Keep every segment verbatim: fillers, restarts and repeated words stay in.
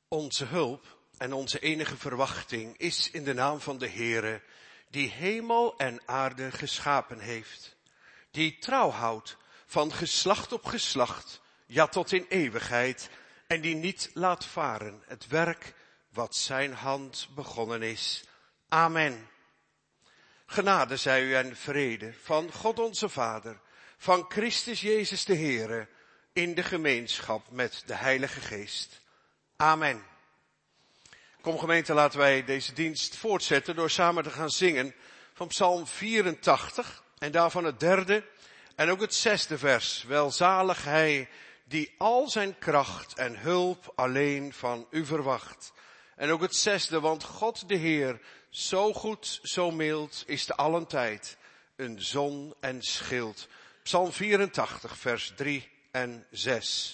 Onze hulp en onze enige verwachting is in de naam van de Heere, die hemel en aarde geschapen heeft. Die trouw houdt van geslacht op geslacht, ja tot in eeuwigheid, en die niet laat varen het werk wat zijn hand begonnen is. Amen. Genade zij u en vrede van God onze Vader, van Christus Jezus de Heere, in de gemeenschap met de Heilige Geest. Amen. Kom gemeente, laten wij deze dienst voortzetten door samen te gaan zingen van Psalm vierentachtig en daarvan het derde en ook het zesde vers. Welzalig hij die al zijn kracht en hulp alleen van u verwacht. En ook het zesde, want God de Heer, zo goed, zo mild, is te allen tijd een zon en schild. Psalm vierentachtig, vers drie en zes.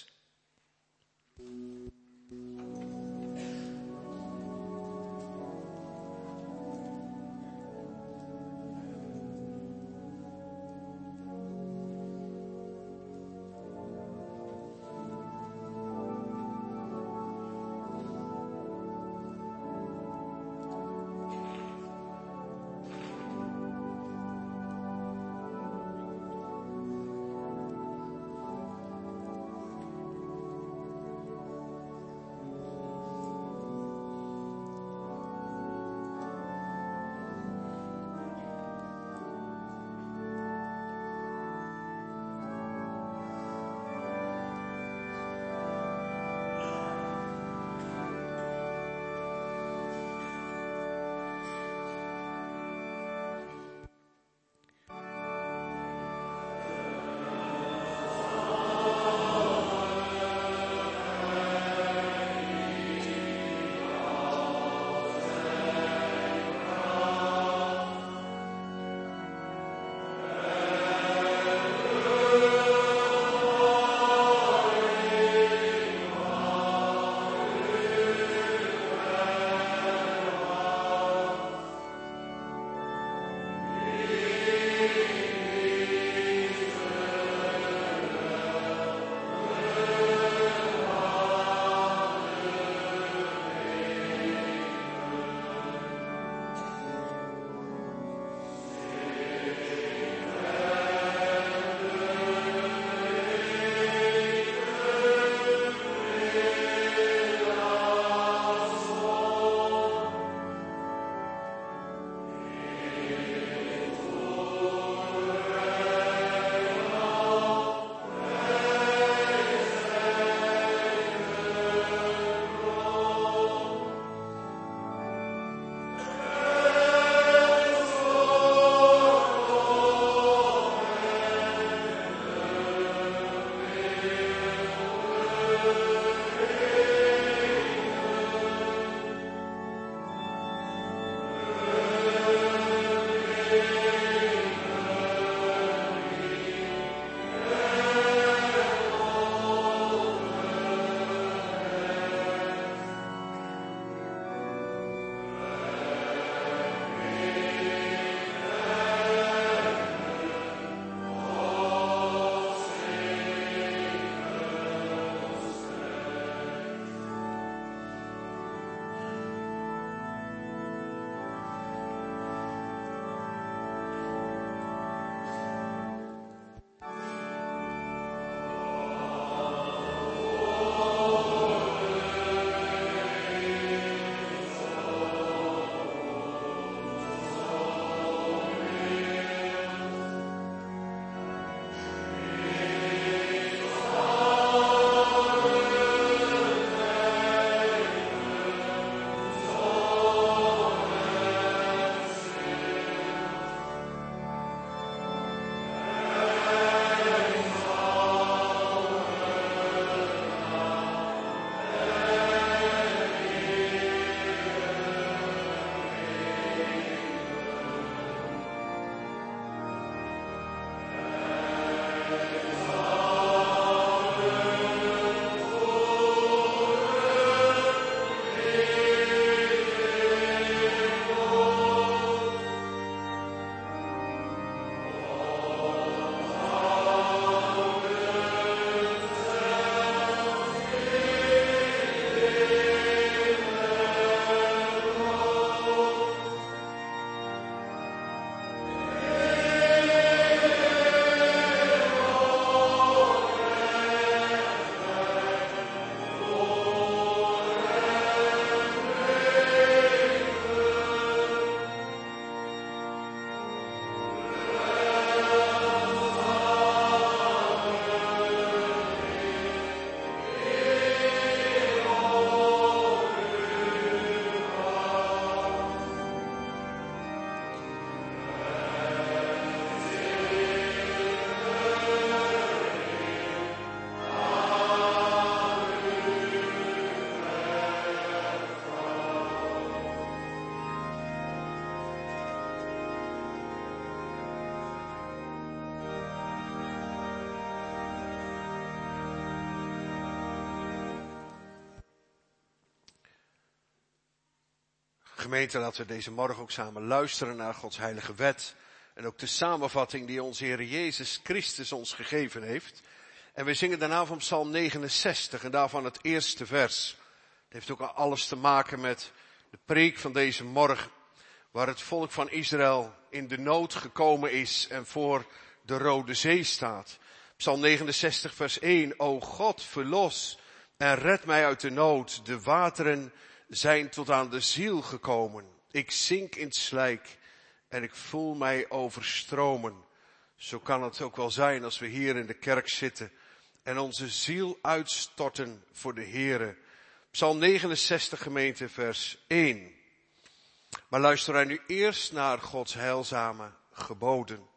gemeente, laten we deze morgen ook samen luisteren naar Gods heilige wet. En ook de samenvatting die onze Heer Jezus Christus ons gegeven heeft. En we zingen daarna van Psalm negenenzestig en daarvan het eerste vers. Het heeft ook alles te maken met de preek van deze morgen. Waar het volk van Israël in de nood gekomen is en voor de Rode Zee staat. Psalm negenenzestig vers één. O God, verlos en red mij uit de nood. De wateren zijn tot aan de ziel gekomen. Ik zink in het slijk en ik voel mij overstromen. Zo kan het ook wel zijn als we hier in de kerk zitten en onze ziel uitstorten voor de Heere. Psalm negenenzestig gemeente vers één. Maar luister wij nu eerst naar Gods heilzame geboden.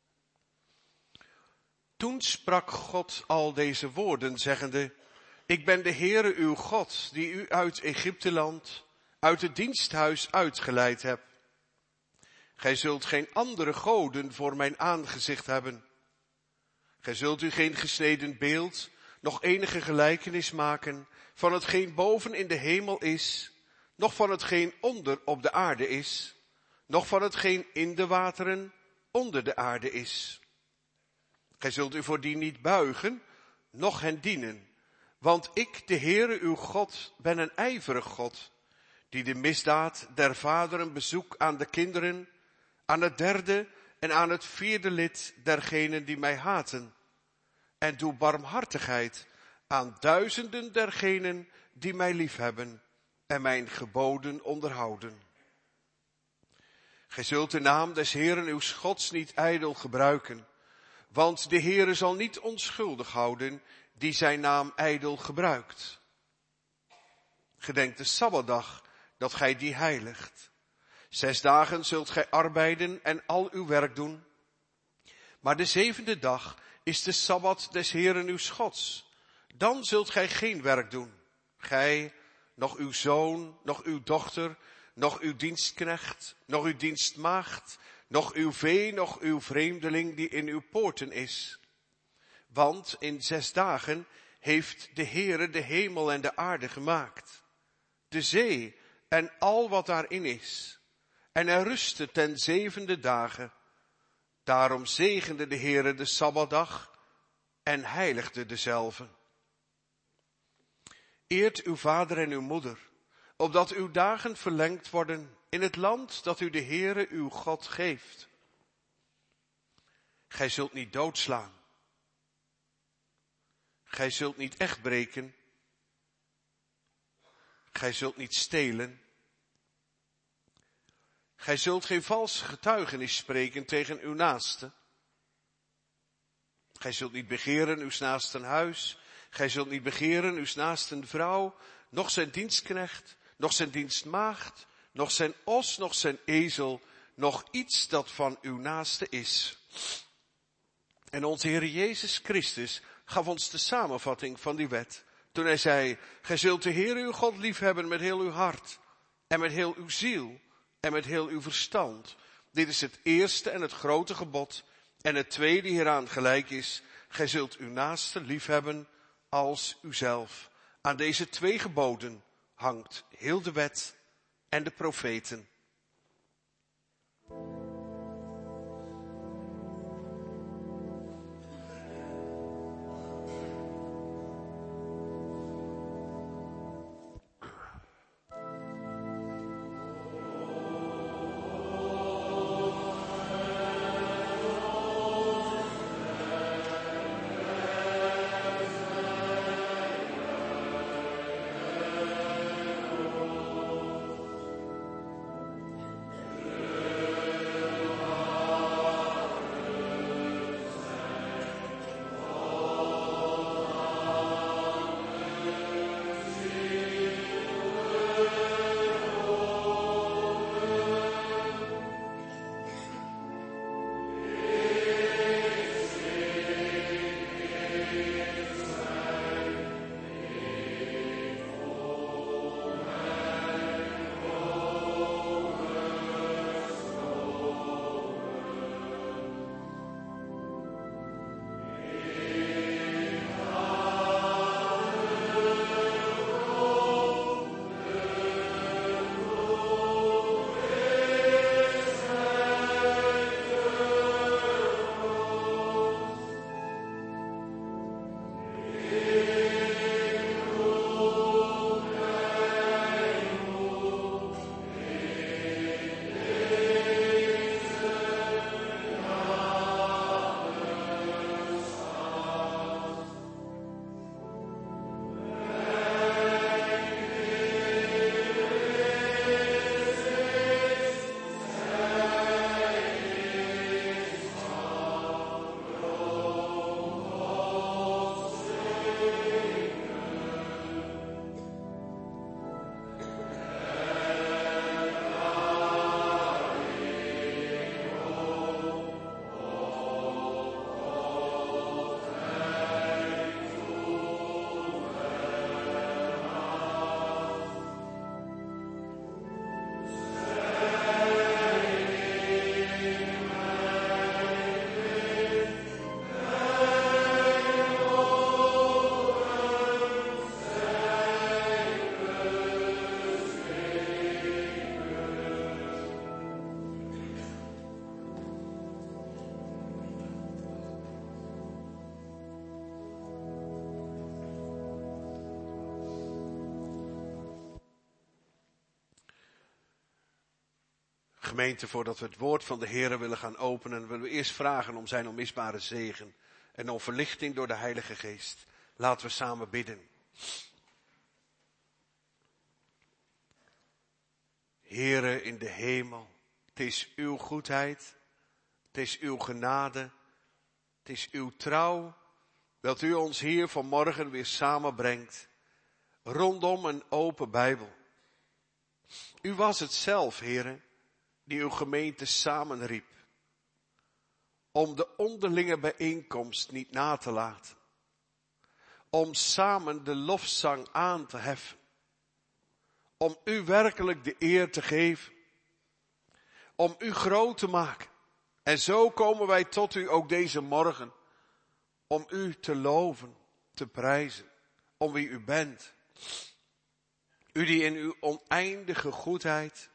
Toen sprak God al deze woorden, zeggende: Ik ben de Heere uw God, die u uit Egypteland, uit het diensthuis uitgeleid heb. Gij zult geen andere goden voor mijn aangezicht hebben. Gij zult u geen gesneden beeld, nog enige gelijkenis maken van hetgeen boven in de hemel is, nog van hetgeen onder op de aarde is, nog van hetgeen in de wateren onder de aarde is. Gij zult u voor die niet buigen, noch hen dienen, want ik, de Heere uw God, ben een ijverig God, die de misdaad der vaderen bezoek aan de kinderen, aan het derde en aan het vierde lid dergenen die mij haten, en doe barmhartigheid aan duizenden dergenen die mij liefhebben en mijn geboden onderhouden. Gij zult de naam des Heeren uw Gods niet ijdel gebruiken, want de Heere zal niet onschuldig houden die zijn naam ijdel gebruikt. Gedenk de Sabbatdag, dat gij die heiligt. Zes dagen zult gij arbeiden en al uw werk doen. Maar de zevende dag is de Sabbat des Heeren uw Gods. Dan zult gij geen werk doen. Gij, nog uw zoon, nog uw dochter, nog uw dienstknecht, nog uw dienstmaagd, nog uw vee, nog uw vreemdeling die in uw poorten is. Want in zes dagen heeft de Heere de hemel en de aarde gemaakt, de zee en al wat daarin is. En hij rustte ten zevende dagen. Daarom zegende de Heere de Sabbatdag en heiligde dezelve. Eert uw vader en uw moeder, opdat uw dagen verlengd worden in het land dat u de Heere uw God geeft. Gij zult niet doodslaan. Gij zult niet echt breken. Gij zult niet stelen. Gij zult geen vals getuigenis spreken tegen uw naaste. Gij zult niet begeren uw naasten huis. Gij zult niet begeren uw naasten vrouw, noch zijn dienstknecht, noch zijn dienstmaagd, noch zijn os, noch zijn ezel, noch iets dat van uw naaste is. En onze Heer Jezus Christus gaf ons de samenvatting van die wet. Toen hij zei: Gij zult de Heer uw God liefhebben met heel uw hart en met heel uw ziel en met heel uw verstand. Dit is het eerste en het grote gebod. En het tweede hieraan gelijk is: gij zult uw naaste liefhebben als uzelf. Aan deze twee geboden hangt heel de wet en de profeten. Gemeente, voordat we het woord van de Heer willen gaan openen, willen we eerst vragen om zijn onmisbare zegen en om verlichting door de Heilige Geest. Laten we samen bidden. Heere in de hemel, het is uw goedheid, het is uw genade, het is uw trouw, dat u ons hier vanmorgen weer samenbrengt, rondom een open Bijbel. U was het zelf, Heere, die uw gemeente samenriep, om de onderlinge bijeenkomst niet na te laten, om samen de lofzang aan te heffen, om u werkelijk de eer te geven, om u groot te maken. En zo komen wij tot u ook deze morgen, om u te loven, te prijzen, om wie u bent. U die in uw oneindige goedheid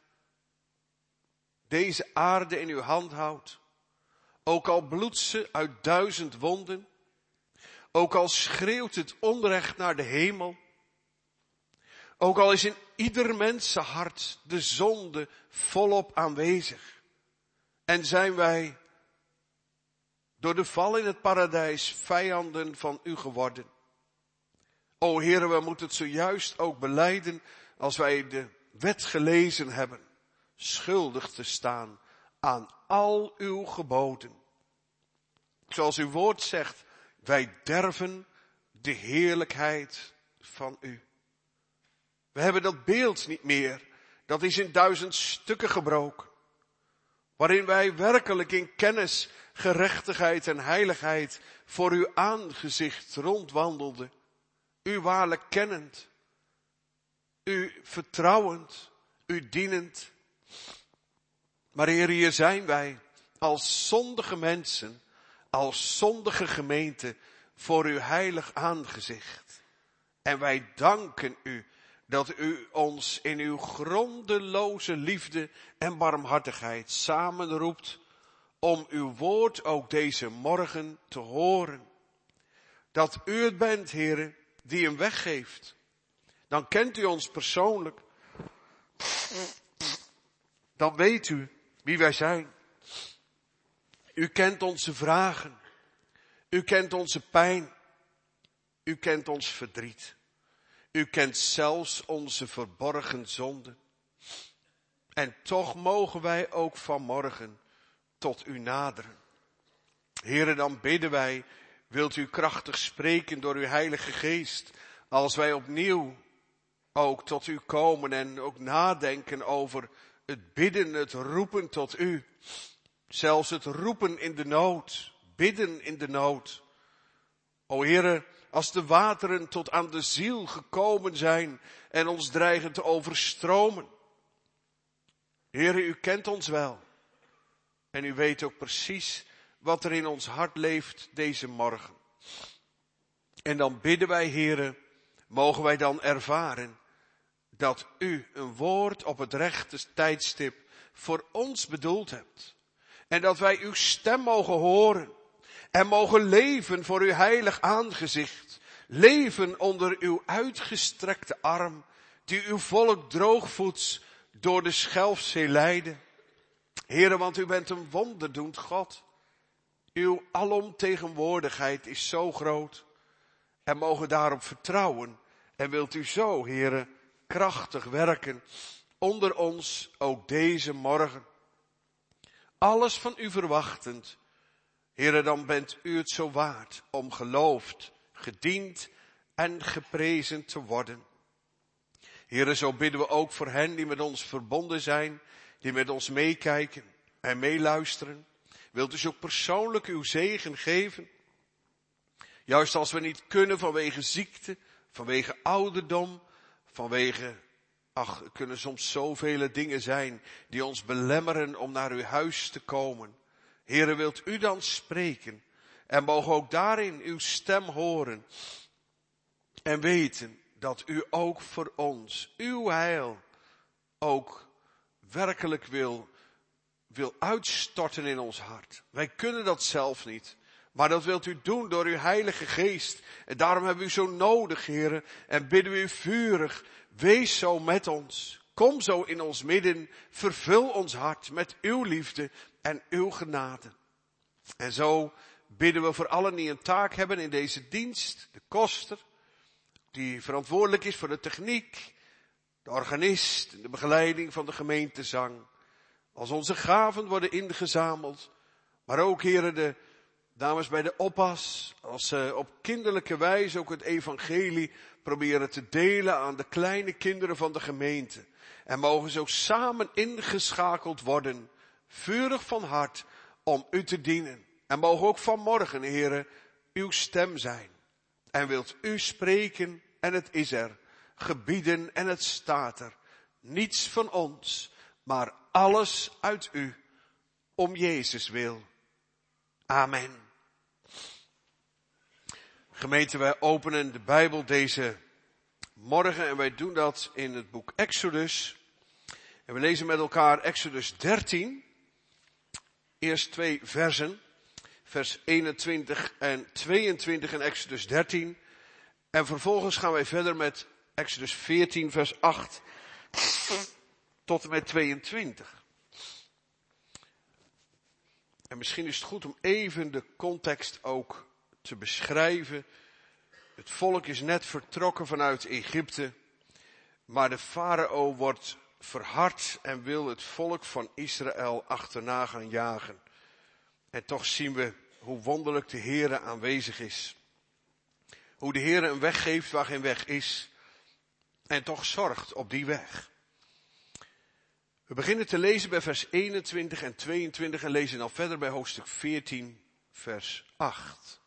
deze aarde in uw hand houdt, ook al bloedt ze uit duizend wonden, ook al schreeuwt het onrecht naar de hemel, ook al is in ieder mensenhart de zonde volop aanwezig. En zijn wij door de val in het paradijs vijanden van u geworden. O Heere, we moeten het zojuist ook belijden als wij de wet gelezen hebben. Schuldig te staan aan al uw geboden. Zoals uw woord zegt, wij derven de heerlijkheid van u. We hebben dat beeld niet meer. Dat is in duizend stukken gebroken. Waarin wij werkelijk in kennis, gerechtigheid en heiligheid voor uw aangezicht rondwandelden. U waarlijk kennend. U vertrouwend. U dienend. Maar Heer, hier zijn wij als zondige mensen, als zondige gemeente voor uw heilig aangezicht. En wij danken u dat u ons in uw grondeloze liefde en barmhartigheid samenroept om uw woord ook deze morgen te horen. Dat u het bent, Heere, die hem weggeeft. Dan kent u ons persoonlijk. Dan weet u wie wij zijn. U kent onze vragen. U kent onze pijn. U kent ons verdriet. U kent zelfs onze verborgen zonden. En toch mogen wij ook vanmorgen tot u naderen. Heere, dan bidden wij, wilt u krachtig spreken door uw Heilige Geest, als wij opnieuw ook tot u komen en ook nadenken over het bidden, het roepen tot u. Zelfs het roepen in de nood, bidden in de nood. O Heere, als de wateren tot aan de ziel gekomen zijn en ons dreigen te overstromen. Heere, u kent ons wel. En u weet ook precies wat er in ons hart leeft deze morgen. En dan bidden wij, Heere, mogen wij dan ervaren dat u een woord op het rechte tijdstip voor ons bedoeld hebt. En dat wij uw stem mogen horen. En mogen leven voor uw heilig aangezicht. Leven onder uw uitgestrekte arm, die uw volk droogvoets door de Schelfzee leidde. Heere, want u bent een wonderdoend God. Uw alomtegenwoordigheid is zo groot. En mogen daarop vertrouwen. En wilt u zo, Heere, krachtig werken onder ons ook deze morgen. Alles van u verwachtend. Heere, dan bent u het zo waard om geloofd, gediend en geprezen te worden. Heere, zo bidden we ook voor hen die met ons verbonden zijn, die met ons meekijken en meeluisteren. Wilt u ze ook persoonlijk uw zegen geven? Juist als we niet kunnen vanwege ziekte, vanwege ouderdom, vanwege, ach, er kunnen soms zoveel dingen zijn die ons belemmeren om naar uw huis te komen. Heere, wilt u dan spreken en mogen ook daarin uw stem horen en weten dat u ook voor ons, uw heil, ook werkelijk wil, wil uitstorten in ons hart. Wij kunnen dat zelf niet, maar dat wilt u doen door uw Heilige Geest. En daarom hebben we u zo nodig, Heere, en bidden we u vurig, wees zo met ons. Kom zo in ons midden, vervul ons hart met uw liefde en uw genade. En zo bidden we voor allen die een taak hebben in deze dienst. De koster, die verantwoordelijk is voor de techniek, de organist en de begeleiding van de gemeentezang. Als onze gaven worden ingezameld, maar ook, heren, de dames bij de oppas, als ze op kinderlijke wijze ook het evangelie proberen te delen aan de kleine kinderen van de gemeente. En mogen ze ook samen ingeschakeld worden, vurig van hart, om u te dienen. En mogen ook vanmorgen, heren, uw stem zijn. En wilt u spreken en het is er, gebieden en het staat er. Niets van ons, maar alles uit u, om Jezus wil. Amen. Gemeente, wij openen de Bijbel deze morgen en wij doen dat in het boek Exodus. En we lezen met elkaar Exodus dertien. Eerst twee versen, vers eenentwintig en tweeëntwintig in Exodus dertien. En vervolgens gaan wij verder met Exodus veertien, vers acht tot en met tweeëntwintig. En misschien is het goed om even de context ook te beschrijven. Het volk is net vertrokken vanuit Egypte, maar de farao wordt verhard en wil het volk van Israël achterna gaan jagen. En toch zien we hoe wonderlijk de Heere aanwezig is. Hoe de Heere een weg geeft waar geen weg is. En toch zorgt op die weg. We beginnen te lezen bij vers eenentwintig en tweeëntwintig en lezen dan verder bij hoofdstuk veertien, vers acht.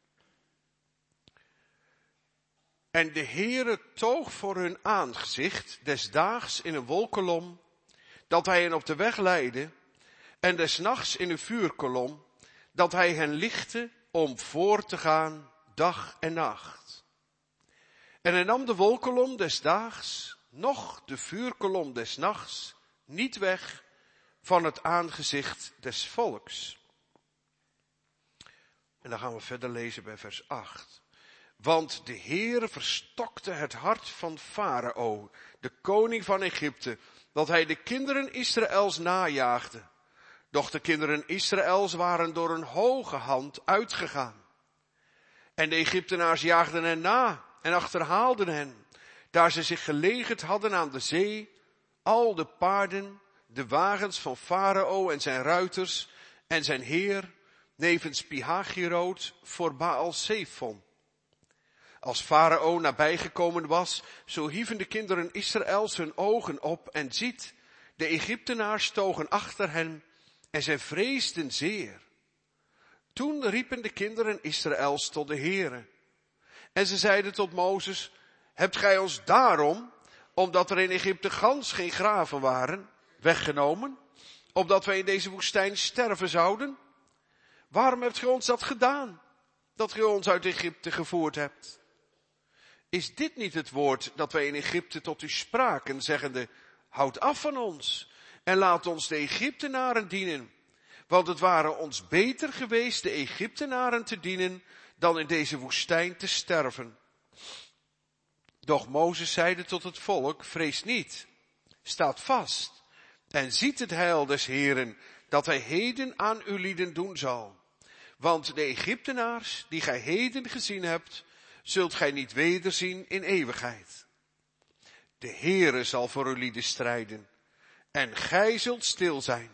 En de Heere toog voor hun aangezicht des daags in een wolkolom, dat hij hen op de weg leidde, en des nachts in een vuurkolom, dat hij hen lichtte om voor te gaan dag en nacht. En hij nam de wolkolom des daags, noch de vuurkolom des nachts, niet weg van het aangezicht des volks. En dan gaan we verder lezen bij vers acht. Want de Heere verstokte het hart van Farao, de koning van Egypte, dat hij de kinderen Israëls najaagde. Doch de kinderen Israëls waren door een hoge hand uitgegaan. En de Egyptenaars jaagden hen na en achterhaalden hen, daar ze zich gelegerd hadden aan de zee, al de paarden, de wagens van Farao en zijn ruiters en zijn heer, nevens Pihachiroot voor Baal-Zephon. Als Farao nabijgekomen was, zo hieven de kinderen Israëls hun ogen op en ziet, de Egyptenaars togen achter hen en zij vreesden zeer. Toen riepen de kinderen Israëls tot de Heere. En ze zeiden tot Mozes, hebt gij ons daarom, omdat er in Egypte gans geen graven waren, weggenomen, opdat wij in deze woestijn sterven zouden? Waarom hebt gij ons dat gedaan, dat gij ons uit Egypte gevoerd hebt? Is dit niet het woord dat wij in Egypte tot u spraken, zeggende, houd af van ons en laat ons de Egyptenaren dienen? Want het waren ons beter geweest de Egyptenaren te dienen, dan in deze woestijn te sterven. Doch Mozes zeide tot het volk, vrees niet, staat vast en ziet het heil des Heeren, dat hij heden aan uw lieden doen zal. Want de Egyptenaars, die gij heden gezien hebt, zult gij niet wederzien in eeuwigheid. De Heere zal voor uw lieden strijden, en gij zult stil zijn.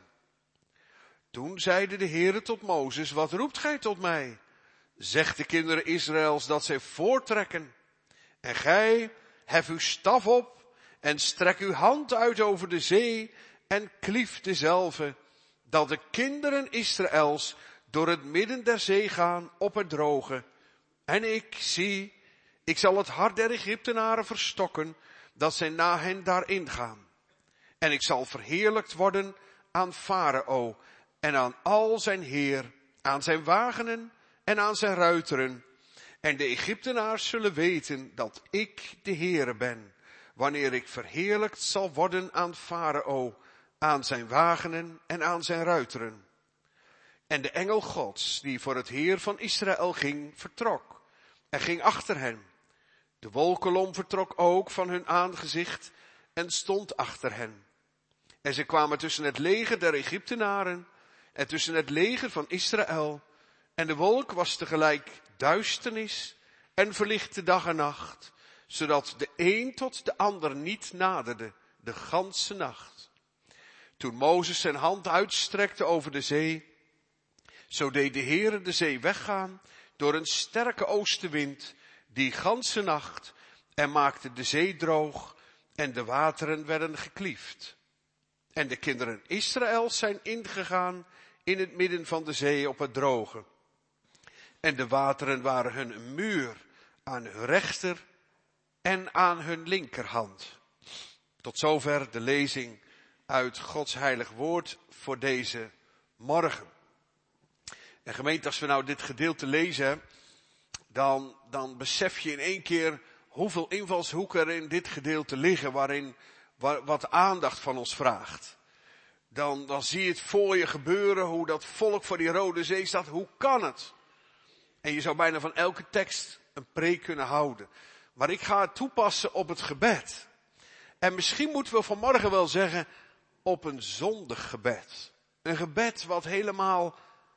Toen zeide de Heere tot Mozes, wat roept gij tot mij? Zeg de kinderen Israëls dat zij voortrekken. En gij, hef uw staf op, en strek uw hand uit over de zee, en klief dezelve, dat de kinderen Israëls door het midden der zee gaan op het droge. En ik, zie, ik zal het hart der Egyptenaren verstokken, dat zij na hen daarin gaan. En ik zal verheerlijkt worden aan Farao en aan al zijn heer, aan zijn wagenen en aan zijn ruiteren. En de Egyptenaars zullen weten dat ik de Heere ben, wanneer ik verheerlijkt zal worden aan Farao, aan zijn wagenen en aan zijn ruiteren. En de engel Gods, die voor het heer van Israël ging, vertrok en ging achter hen. De wolkolom vertrok ook van hun aangezicht en stond achter hen. En ze kwamen tussen het leger der Egyptenaren en tussen het leger van Israël. En de wolk was tegelijk duisternis en verlichtte dag en nacht, zodat de een tot de ander niet naderde, de ganse nacht. Toen Mozes zijn hand uitstrekte over de zee, zo deed de Heere de zee weggaan door een sterke oostenwind die ganse nacht en maakte de zee droog en de wateren werden gekliefd. En de kinderen Israëls zijn ingegaan in het midden van de zee op het droge. En de wateren waren hun een muur aan hun rechter en aan hun linkerhand. Tot zover de lezing uit Gods heilig woord voor deze morgen. En gemeente, als we nou dit gedeelte lezen, dan, dan besef je in één keer hoeveel invalshoeken er in dit gedeelte liggen, waarin waar, wat aandacht van ons vraagt. Dan, dan zie je het voor je gebeuren, hoe dat volk voor die Rode Zee staat. Hoe kan het? En je zou bijna van elke tekst een preek kunnen houden. Maar ik ga het toepassen op het gebed. En misschien moeten we vanmorgen wel zeggen, op een zondig gebed. Een gebed wat helemaal,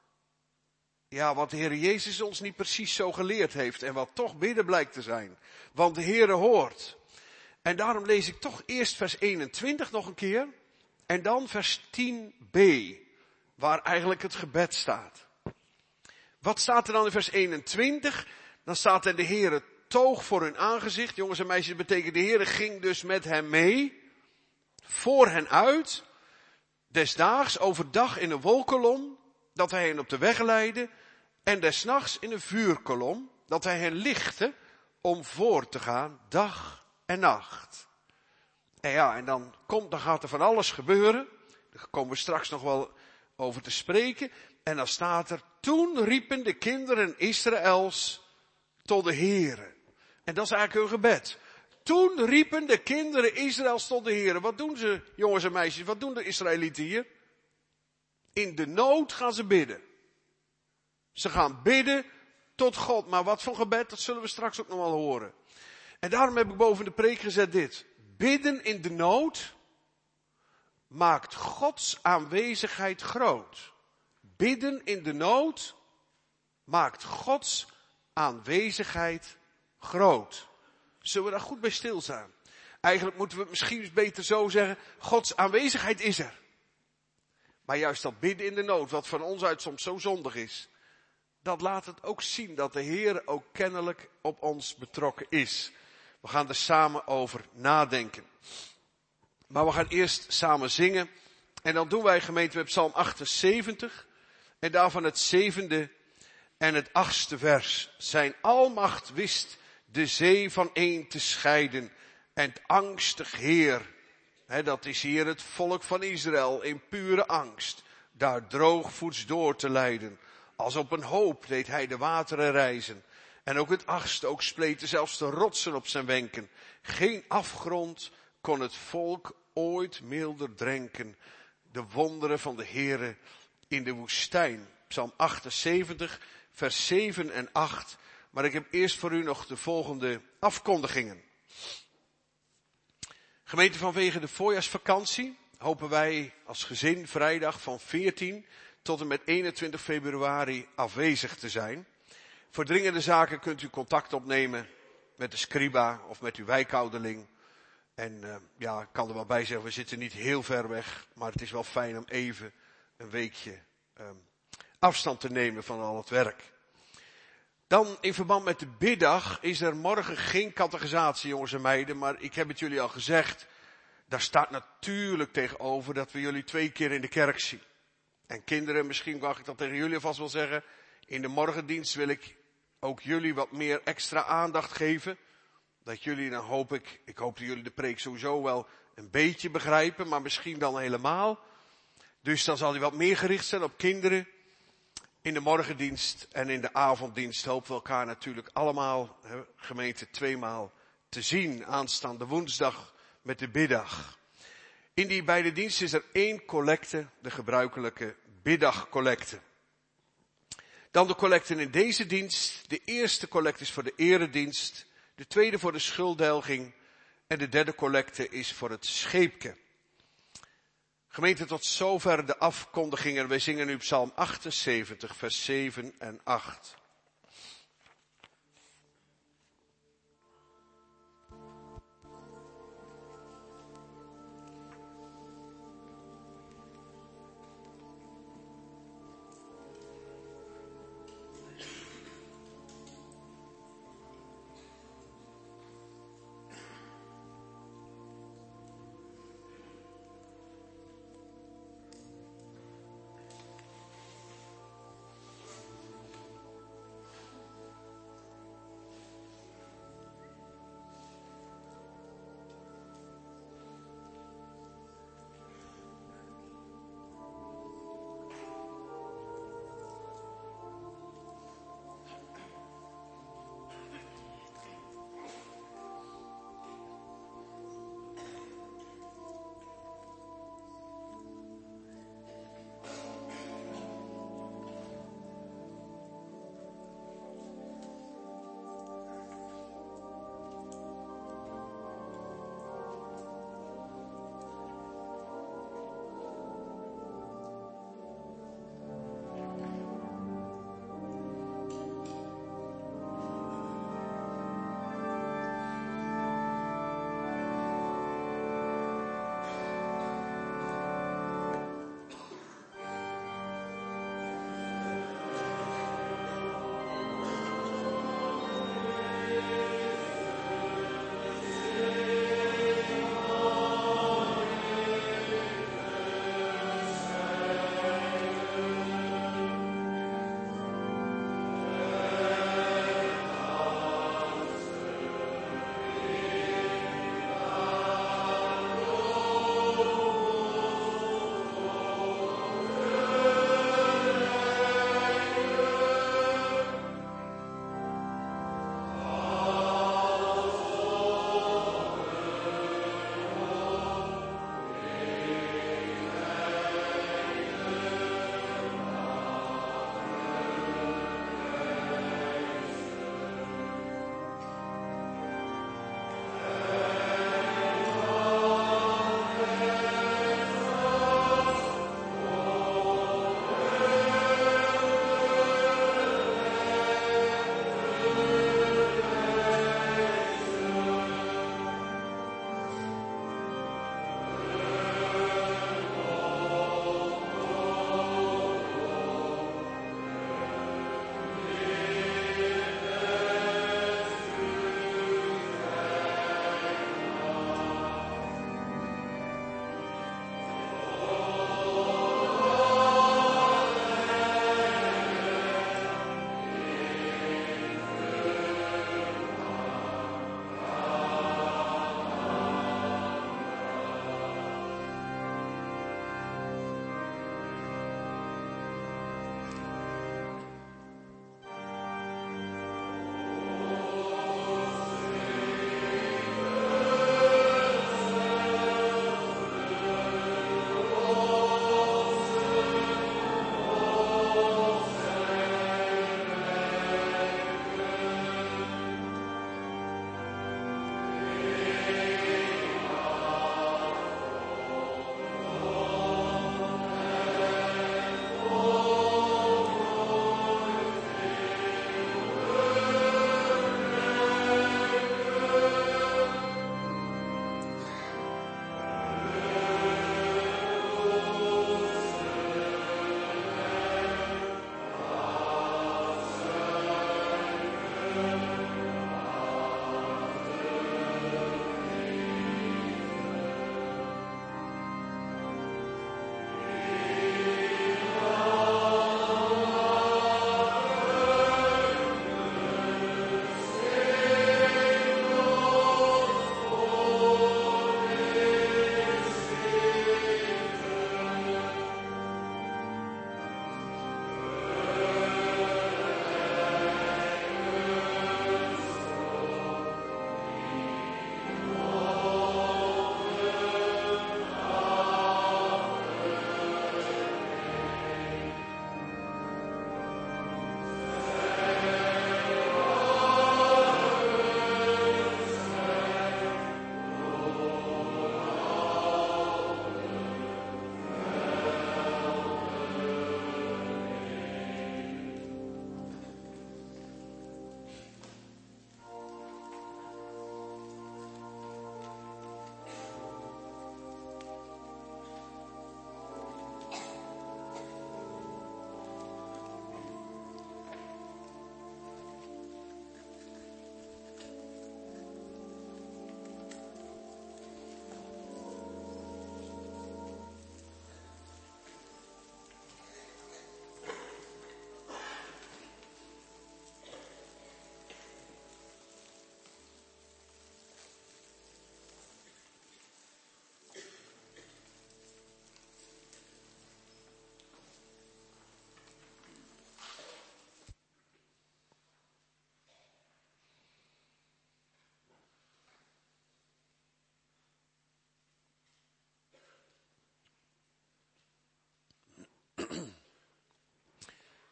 ja, wat de Heer Jezus ons niet precies zo geleerd heeft. En wat toch bidden blijkt te zijn. Want de Heere hoort. En daarom lees ik toch eerst vers eenentwintig nog een keer. En dan vers tien b, waar eigenlijk het gebed staat. Wat staat er dan in vers eenentwintig? Dan staat er: de Heere toog voor hun aangezicht. Jongens en meisjes, dat betekent de Heere ging dus met hen mee. Voor hen uit. Desdaags overdag in een wolkolom, dat hij hen op de weg leidde. En desnachts in een vuurkolom, dat hij hen lichtte om voor te gaan, dag en nacht. En ja, en dan komt, dan gaat er van alles gebeuren. Daar komen we straks nog wel over te spreken. En dan staat er: toen riepen de kinderen Israëls tot de Heere. En dat is eigenlijk hun gebed. Toen riepen de kinderen Israëls tot de Heere. Wat doen ze, jongens en meisjes? Wat doen de Israëlieten hier? In de nood gaan ze bidden. Ze gaan bidden tot God. Maar wat voor gebed, dat zullen we straks ook nog wel horen. En daarom heb ik boven de preek gezet dit. Bidden in de nood maakt Gods aanwezigheid groot. Bidden in de nood maakt Gods aanwezigheid groot. Zullen we daar goed bij stilstaan? Eigenlijk moeten we het misschien beter zo zeggen: Gods aanwezigheid is er. Maar juist dat bidden in de nood, wat van ons uit soms zo zondig is, dat laat het ook zien dat de Heer ook kennelijk op ons betrokken is. We gaan er samen over nadenken. Maar we gaan eerst samen zingen. En dan doen wij, gemeente, met Psalm achtenzeventig. En daarvan het zevende en het achtste vers. Zijn almacht wist de zee van een te scheiden. En het angstig Heer, hè, dat is hier het volk van Israël in pure angst, daar droogvoets door te leiden. Als op een hoop deed hij de wateren rijzen. En ook het achtste, ook spleten zelfs de rotsen op zijn wenken. Geen afgrond kon het volk ooit milder drenken. De wonderen van de Heere in de woestijn. Psalm achtenzeventig, vers zeven en acht. Maar ik heb eerst voor u nog de volgende afkondigingen. Gemeente, vanwege de voorjaarsvakantie hopen wij als gezin vrijdag van veertien tot en met eenentwintig februari afwezig te zijn. Voor dringende zaken kunt u contact opnemen met de scriba of met uw wijkouderling. En uh, ja, ik kan er wel bij zeggen, we zitten niet heel ver weg, maar het is wel fijn om even een weekje um, afstand te nemen van al het werk. Dan in verband met de biddag is er morgen geen catechisatie, jongens en meiden, maar ik heb het jullie al gezegd, daar staat natuurlijk tegenover dat we jullie twee keer in de kerk zien. En kinderen, misschien mag ik dat tegen jullie alvast wel zeggen, in de morgendienst wil ik ook jullie wat meer extra aandacht geven. Dat jullie, dan hoop ik, ik hoop dat jullie de preek sowieso wel een beetje begrijpen, maar misschien dan helemaal. Dus dan zal hij wat meer gericht zijn op kinderen. In de morgendienst en in de avonddienst hopen we elkaar natuurlijk allemaal, gemeente, tweemaal te zien. Aanstaande woensdag met de biddag. In die beide diensten is er één collecte, de gebruikelijke biddagcollecte. Dan de collecten in deze dienst. De eerste collecte is voor de eredienst. De tweede voor de schulddelging. En de derde collecte is voor het scheepje. Gemeente, tot zover de afkondigingen. Wij zingen nu Psalm achtenzeventig, vers zeven en acht.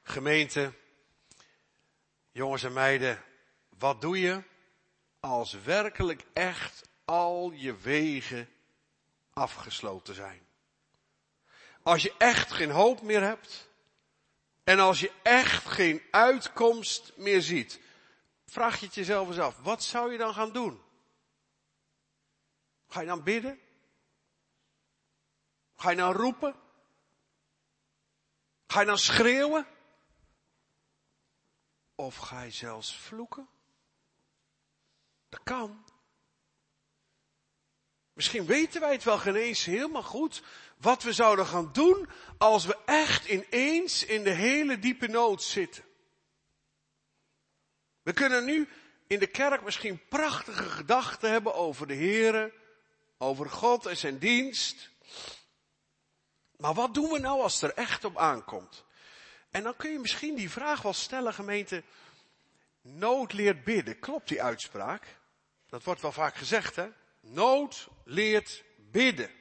Gemeente, jongens en meiden, wat doe je als werkelijk echt al je wegen afgesloten zijn? Als je echt geen hoop meer hebt en als je echt geen uitkomst meer ziet, vraag je het jezelf eens af, wat zou je dan gaan doen? Ga je dan bidden? Ga je dan roepen? Ga je dan schreeuwen? Of ga je zelfs vloeken? Dat kan. Misschien weten wij het wel geen eens helemaal goed wat we zouden gaan doen als we echt ineens in de hele diepe nood zitten. We kunnen nu in de kerk misschien prachtige gedachten hebben over de Here, over God en zijn dienst. Maar wat doen we nou als het er echt op aankomt? En dan kun je misschien die vraag wel stellen, gemeente. Nood leert bidden. Klopt die uitspraak? Dat wordt wel vaak gezegd, hè? Nood leert bidden.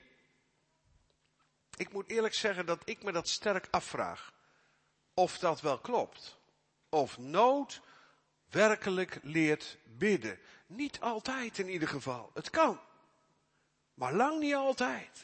Ik moet eerlijk zeggen dat ik me dat sterk afvraag. Of dat wel klopt. Of nood werkelijk leert bidden. Niet altijd in ieder geval. Het kan. Maar lang niet altijd.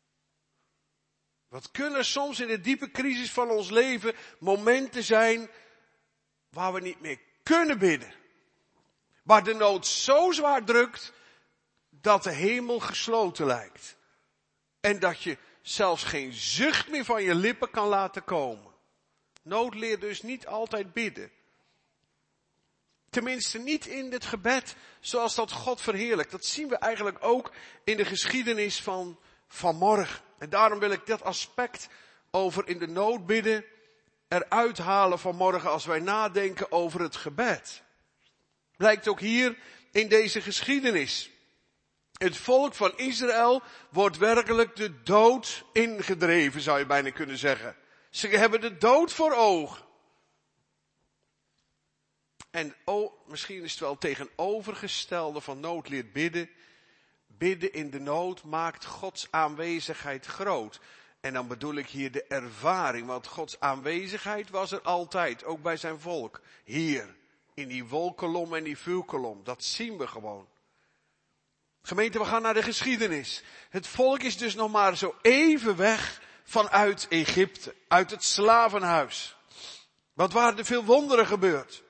Wat kunnen soms in de diepe crisis van ons leven momenten zijn waar we niet meer kunnen bidden. Waar de nood zo zwaar drukt dat de hemel gesloten lijkt. En dat je zelfs geen zucht meer van je lippen kan laten komen. Nood leert dus niet altijd bidden. Tenminste niet in het gebed zoals dat God verheerlijkt. Dat zien we eigenlijk ook in de geschiedenis van vanmorgen. En daarom wil ik dat aspect over in de nood bidden eruit halen vanmorgen als wij nadenken over het gebed. Blijkt ook hier in deze geschiedenis. Het volk van Israël wordt werkelijk de dood ingedreven, zou je bijna kunnen zeggen. Ze hebben de dood voor ogen. En oh, misschien is het wel tegenovergestelde van nood leert bidden. Bidden in de nood maakt Gods aanwezigheid groot. En dan bedoel ik hier de ervaring, want Gods aanwezigheid was er altijd, ook bij zijn volk. Hier, in die wolkolom en die vuurkolom, dat zien we gewoon. Gemeente, we gaan naar de geschiedenis. Het volk is dus nog maar zo even weg vanuit Egypte, uit het slavenhuis. Wat waren er veel wonderen gebeurd?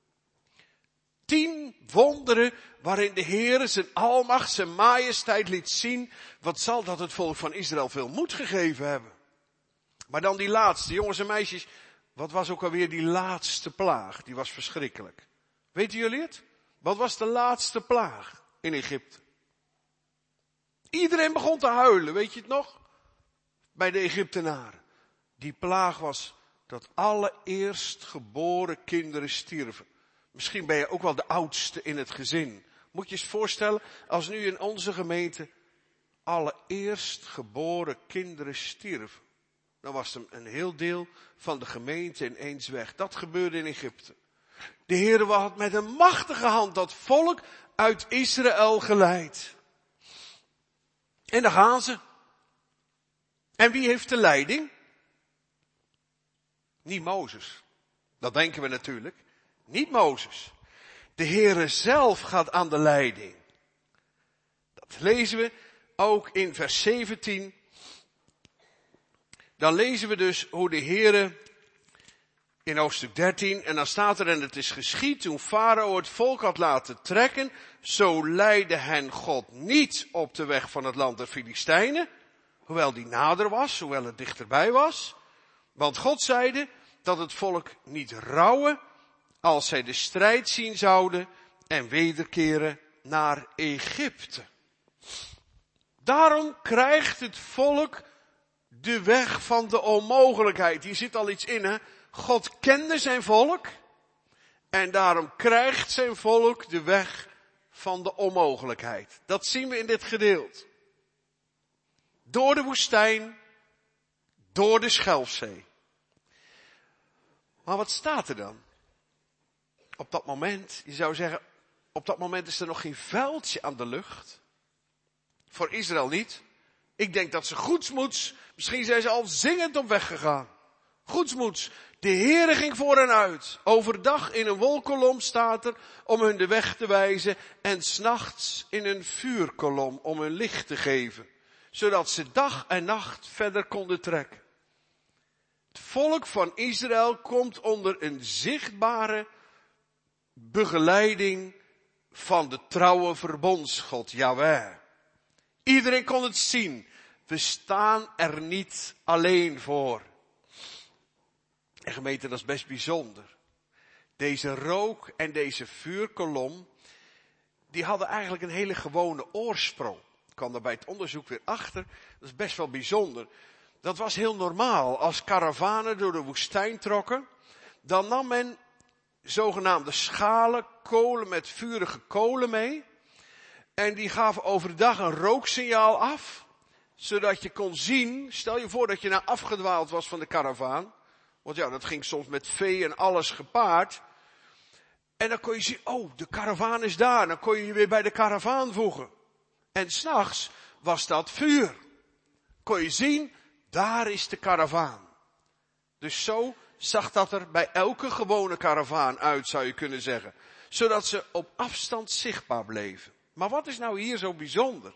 Tien wonderen waarin de Heere zijn almacht, zijn majesteit liet zien. Wat zal dat het volk van Israël veel moed gegeven hebben. Maar dan die laatste, jongens en meisjes. Wat was ook alweer die laatste plaag? Die was verschrikkelijk. Weten jullie het? Wat was de laatste plaag in Egypte? Iedereen begon te huilen, weet je het nog? Bij de Egyptenaren. Die plaag was dat alle eerstgeboren kinderen stierven. Misschien ben je ook wel de oudste in het gezin. Moet je eens voorstellen, als nu in onze gemeente alle eerstgeboren kinderen stierven. Dan was er een heel deel van de gemeente ineens weg. Dat gebeurde in Egypte. De Heere had met een machtige hand dat volk uit Israël geleid. En daar gaan ze. En wie heeft de leiding? Niet Mozes. Dat denken we natuurlijk. Niet Mozes. De Heere zelf gaat aan de leiding. Dat lezen we ook in vers zeventien. Dan lezen we dus hoe de Heere in hoofdstuk dertien. En dan staat er, en het is geschied toen Farao het volk had laten trekken. Zo leidde hen God niet op de weg van het land der Filistijnen. Hoewel die nader was, hoewel het dichterbij was. Want God zeide dat het volk niet rouwen als zij de strijd zien zouden en wederkeren naar Egypte. Daarom krijgt het volk de weg van de onmogelijkheid. Hier zit al iets in, hè. God kende zijn volk en daarom krijgt zijn volk de weg van de onmogelijkheid. Dat zien we in dit gedeelte. Door de woestijn, door de Schelfzee. Maar wat staat er dan? Op dat moment, je zou zeggen, op dat moment is er nog geen vuiltje aan de lucht. Voor Israël niet. Ik denk dat ze goedsmoeds, misschien zijn ze al zingend op weg gegaan. Goedsmoeds, De Heere ging voor hen uit. Overdag in een wolkolom staat er om hun de weg te wijzen. En 's nachts in een vuurkolom om hun licht te geven. Zodat ze dag en nacht verder konden trekken. Het volk van Israël komt onder een zichtbare begeleiding van de trouwe verbondsgod, Jahweh. Iedereen kon het zien. We staan er niet alleen voor. En gemeente, dat is best bijzonder. Deze rook en deze vuurkolom, die hadden eigenlijk een hele gewone oorsprong. Ik kwam daar bij het onderzoek weer achter. Dat is best wel bijzonder. Dat was heel normaal. Als karavanen door de woestijn trokken, dan nam men zogenaamde schalen, kolen met vurige kolen mee. En die gaven overdag een rooksignaal af, zodat je kon zien, stel je voor dat je nou afgedwaald was van de karavaan. Want ja, dat ging soms met vee en alles gepaard. En dan kon je zien, oh, de karavaan is daar. Dan kon je je weer bij de karavaan voegen. En 's nachts was dat vuur. Kon je zien, daar is de karavaan. Dus zo zag dat er bij elke gewone karavaan uit, zou je kunnen zeggen. Zodat ze op afstand zichtbaar bleven. Maar wat is nou hier zo bijzonder?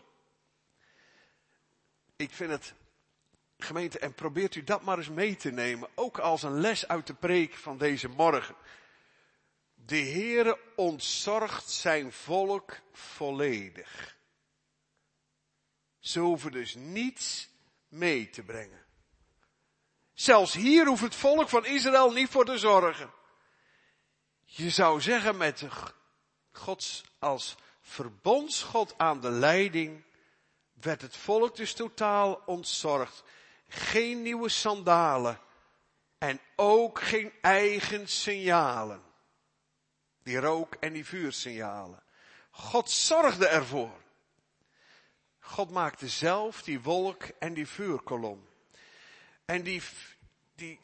Ik vind het, gemeente, en probeert u dat maar eens mee te nemen. Ook als een les uit de preek van deze morgen. De Heere ontzorgt zijn volk volledig. Ze hoeven dus niets mee te brengen. Zelfs hier hoeft het volk van Israël niet voor te zorgen. Je zou zeggen met God als verbondsgod aan de leiding, werd het volk dus totaal ontzorgd. Geen nieuwe sandalen en ook geen eigen signalen. Die rook- en die vuursignalen. God zorgde ervoor. God maakte zelf die wolk en die vuurkolom. En die, die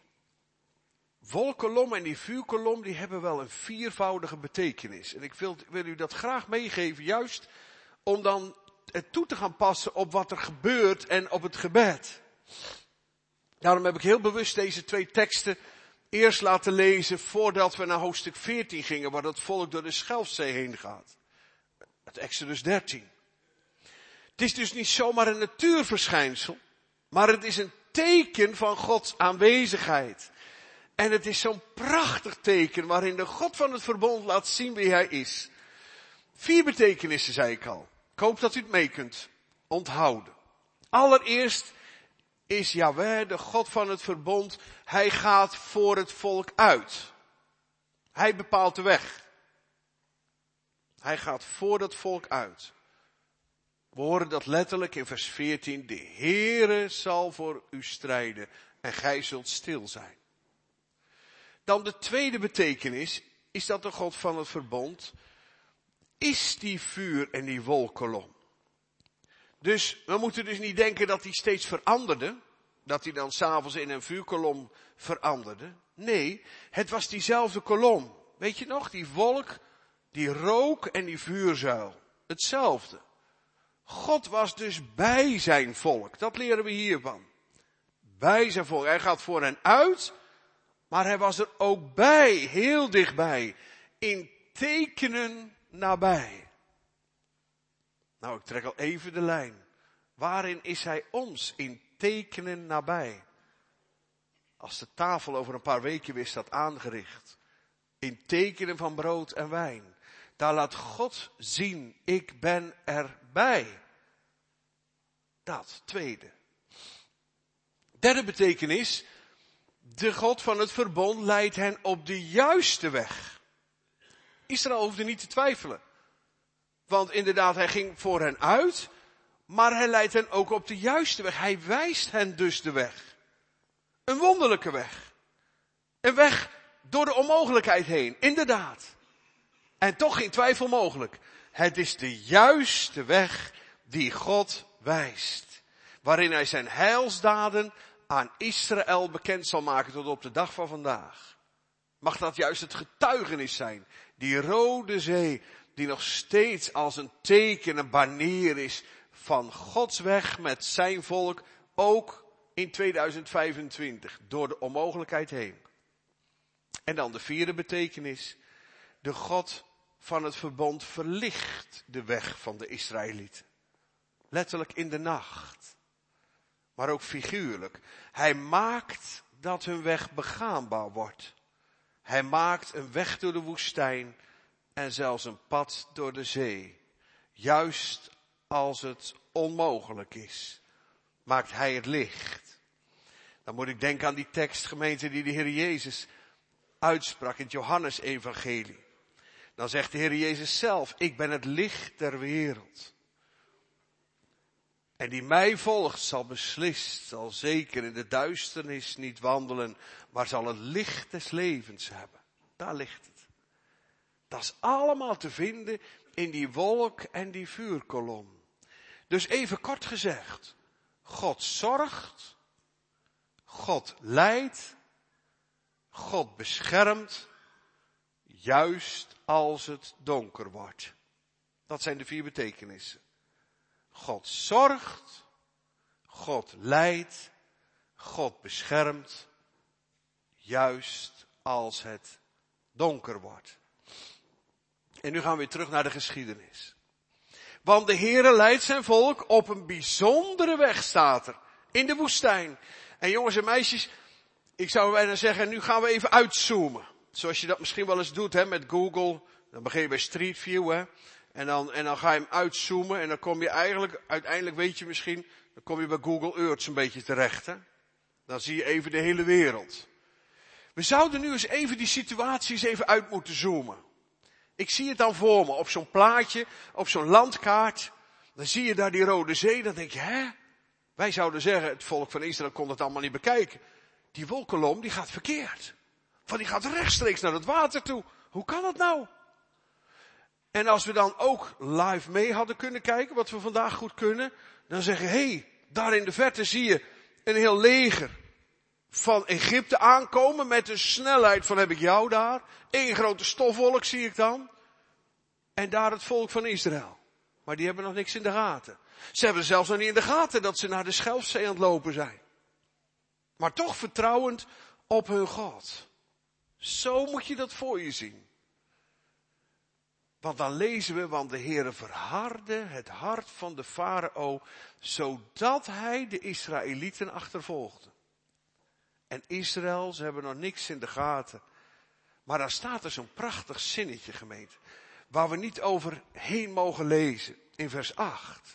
wolkolom en die vuurkolom, die hebben wel een viervoudige betekenis. En ik wil, wil u dat graag meegeven, juist om dan het toe te gaan passen op wat er gebeurt en op het gebed. Daarom heb ik heel bewust deze twee teksten eerst laten lezen voordat we naar hoofdstuk veertien gingen, waar het volk door de Schelfzee heen gaat. Het Exodus dertien. Het is dus niet zomaar een natuurverschijnsel, maar het is een teken van Gods aanwezigheid. En het is zo'n prachtig teken waarin de God van het verbond laat zien wie hij is. Vier betekenissen, zei ik al. Ik hoop dat u het mee kunt onthouden. Allereerst is Jahweh, de God van het verbond, hij gaat voor het volk uit. Hij bepaalt de weg. Hij gaat voor het volk uit. We horen dat letterlijk in vers veertien. De Heere zal voor u strijden en gij zult stil zijn. Dan de tweede betekenis is dat de God van het verbond is die vuur en die wolkolom. Dus we moeten dus niet denken dat hij steeds veranderde. Dat hij dan 's avonds in een vuurkolom veranderde. Nee, het was diezelfde kolom. Weet je nog, die wolk, die rook en die vuurzuil. Hetzelfde. God was dus bij zijn volk. Dat leren we hiervan. Bij zijn volk. Hij gaat voor hen uit. Maar hij was er ook bij. Heel dichtbij. In tekenen nabij. Nou, ik trek al even de lijn. Waarin is hij ons in tekenen nabij? Als de tafel over een paar weken weer staat aangericht. In tekenen van brood en wijn. Daar laat God zien, ik ben erbij. Dat, tweede. Derde betekenis, de God van het verbond leidt hen op de juiste weg. Israël hoefde niet te twijfelen. Want inderdaad, hij ging voor hen uit, maar hij leidt hen ook op de juiste weg. Hij wijst hen dus de weg. Een wonderlijke weg. Een weg door de onmogelijkheid heen, inderdaad. En toch geen twijfel mogelijk. Het is de juiste weg die God wijst. Waarin hij zijn heilsdaden aan Israël bekend zal maken tot op de dag van vandaag. Mag dat juist het getuigenis zijn. Die Rode Zee die nog steeds als een teken, een banier is van Gods weg met zijn volk. Ook in tweeduizend vijfentwintig door de onmogelijkheid heen. En dan de vierde betekenis. De God van het verbond verlicht de weg van de Israëlieten. Letterlijk in de nacht. Maar ook figuurlijk. Hij maakt dat hun weg begaanbaar wordt. Hij maakt een weg door de woestijn en zelfs een pad door de zee. Juist als het onmogelijk is, maakt hij het licht. Dan moet ik denken aan die tekst, gemeente, die de Heer Jezus uitsprak in het Johannesevangelie. Dan zegt de Heer Jezus zelf, ik ben het licht der wereld. En die mij volgt zal beslist, zal zeker in de duisternis niet wandelen, maar zal het licht des levens hebben. Daar ligt het. Dat is allemaal te vinden in die wolk en die vuurkolom. Dus even kort gezegd, God zorgt, God leidt, God beschermt, juist als het donker wordt. Dat zijn de vier betekenissen. God zorgt, God leidt, God beschermt, juist als het donker wordt. En nu gaan we weer terug naar de geschiedenis. Want de Heere leidt zijn volk op een bijzondere weg, staat er, in de woestijn. En jongens en meisjes, ik zou bijna zeggen, nu gaan we even uitzoomen. Zoals je dat misschien wel eens doet, hè, met Google. Dan begin je bij Street View, hè. En dan, en dan ga je hem uitzoomen en dan kom je eigenlijk, uiteindelijk weet je misschien, dan kom je bij Google Earth een beetje terecht, hè. Dan zie je even de hele wereld. We zouden nu eens even die situaties even uit moeten zoomen. Ik zie het dan voor me, op zo'n plaatje, op zo'n landkaart. Dan zie je daar die Rode Zee, dan denk je, hè? Wij zouden zeggen, het volk van Israël kon het allemaal niet bekijken. Die wolkolom, die gaat verkeerd. Van die gaat rechtstreeks naar het water toe. Hoe kan dat nou? En als we dan ook live mee hadden kunnen kijken, wat we vandaag goed kunnen, dan zeggen, hé, hey, daar in de verte zie je een heel leger van Egypte aankomen met een snelheid van heb ik jou daar. Eén grote stofwolk zie ik dan. En daar het volk van Israël. Maar die hebben nog niks in de gaten. Ze hebben zelfs nog niet in de gaten dat ze naar de Schelfzee aan het lopen zijn. Maar toch vertrouwend op hun God. Zo moet je dat voor je zien. Want dan lezen we, want de Heere verhardde het hart van de farao, zodat hij de Israëlieten achtervolgde. En Israël, ze hebben nog niks in de gaten. Maar daar staat er zo'n prachtig zinnetje, gemeente, waar we niet overheen mogen lezen, in vers acht.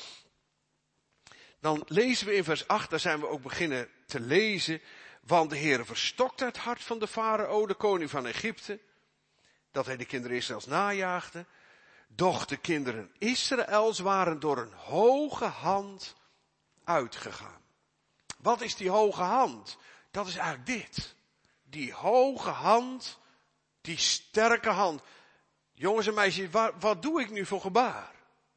Dan lezen we in vers acht, daar zijn we ook beginnen te lezen, want de Heere verstokte het hart van de farao, de koning van Egypte, dat hij de kinderen Israëls najaagde. Doch de kinderen Israëls waren door een hoge hand uitgegaan. Wat is die hoge hand? Dat is eigenlijk dit. Die hoge hand, die sterke hand. Jongens en meisjes, wat, wat doe ik nu voor gebaar?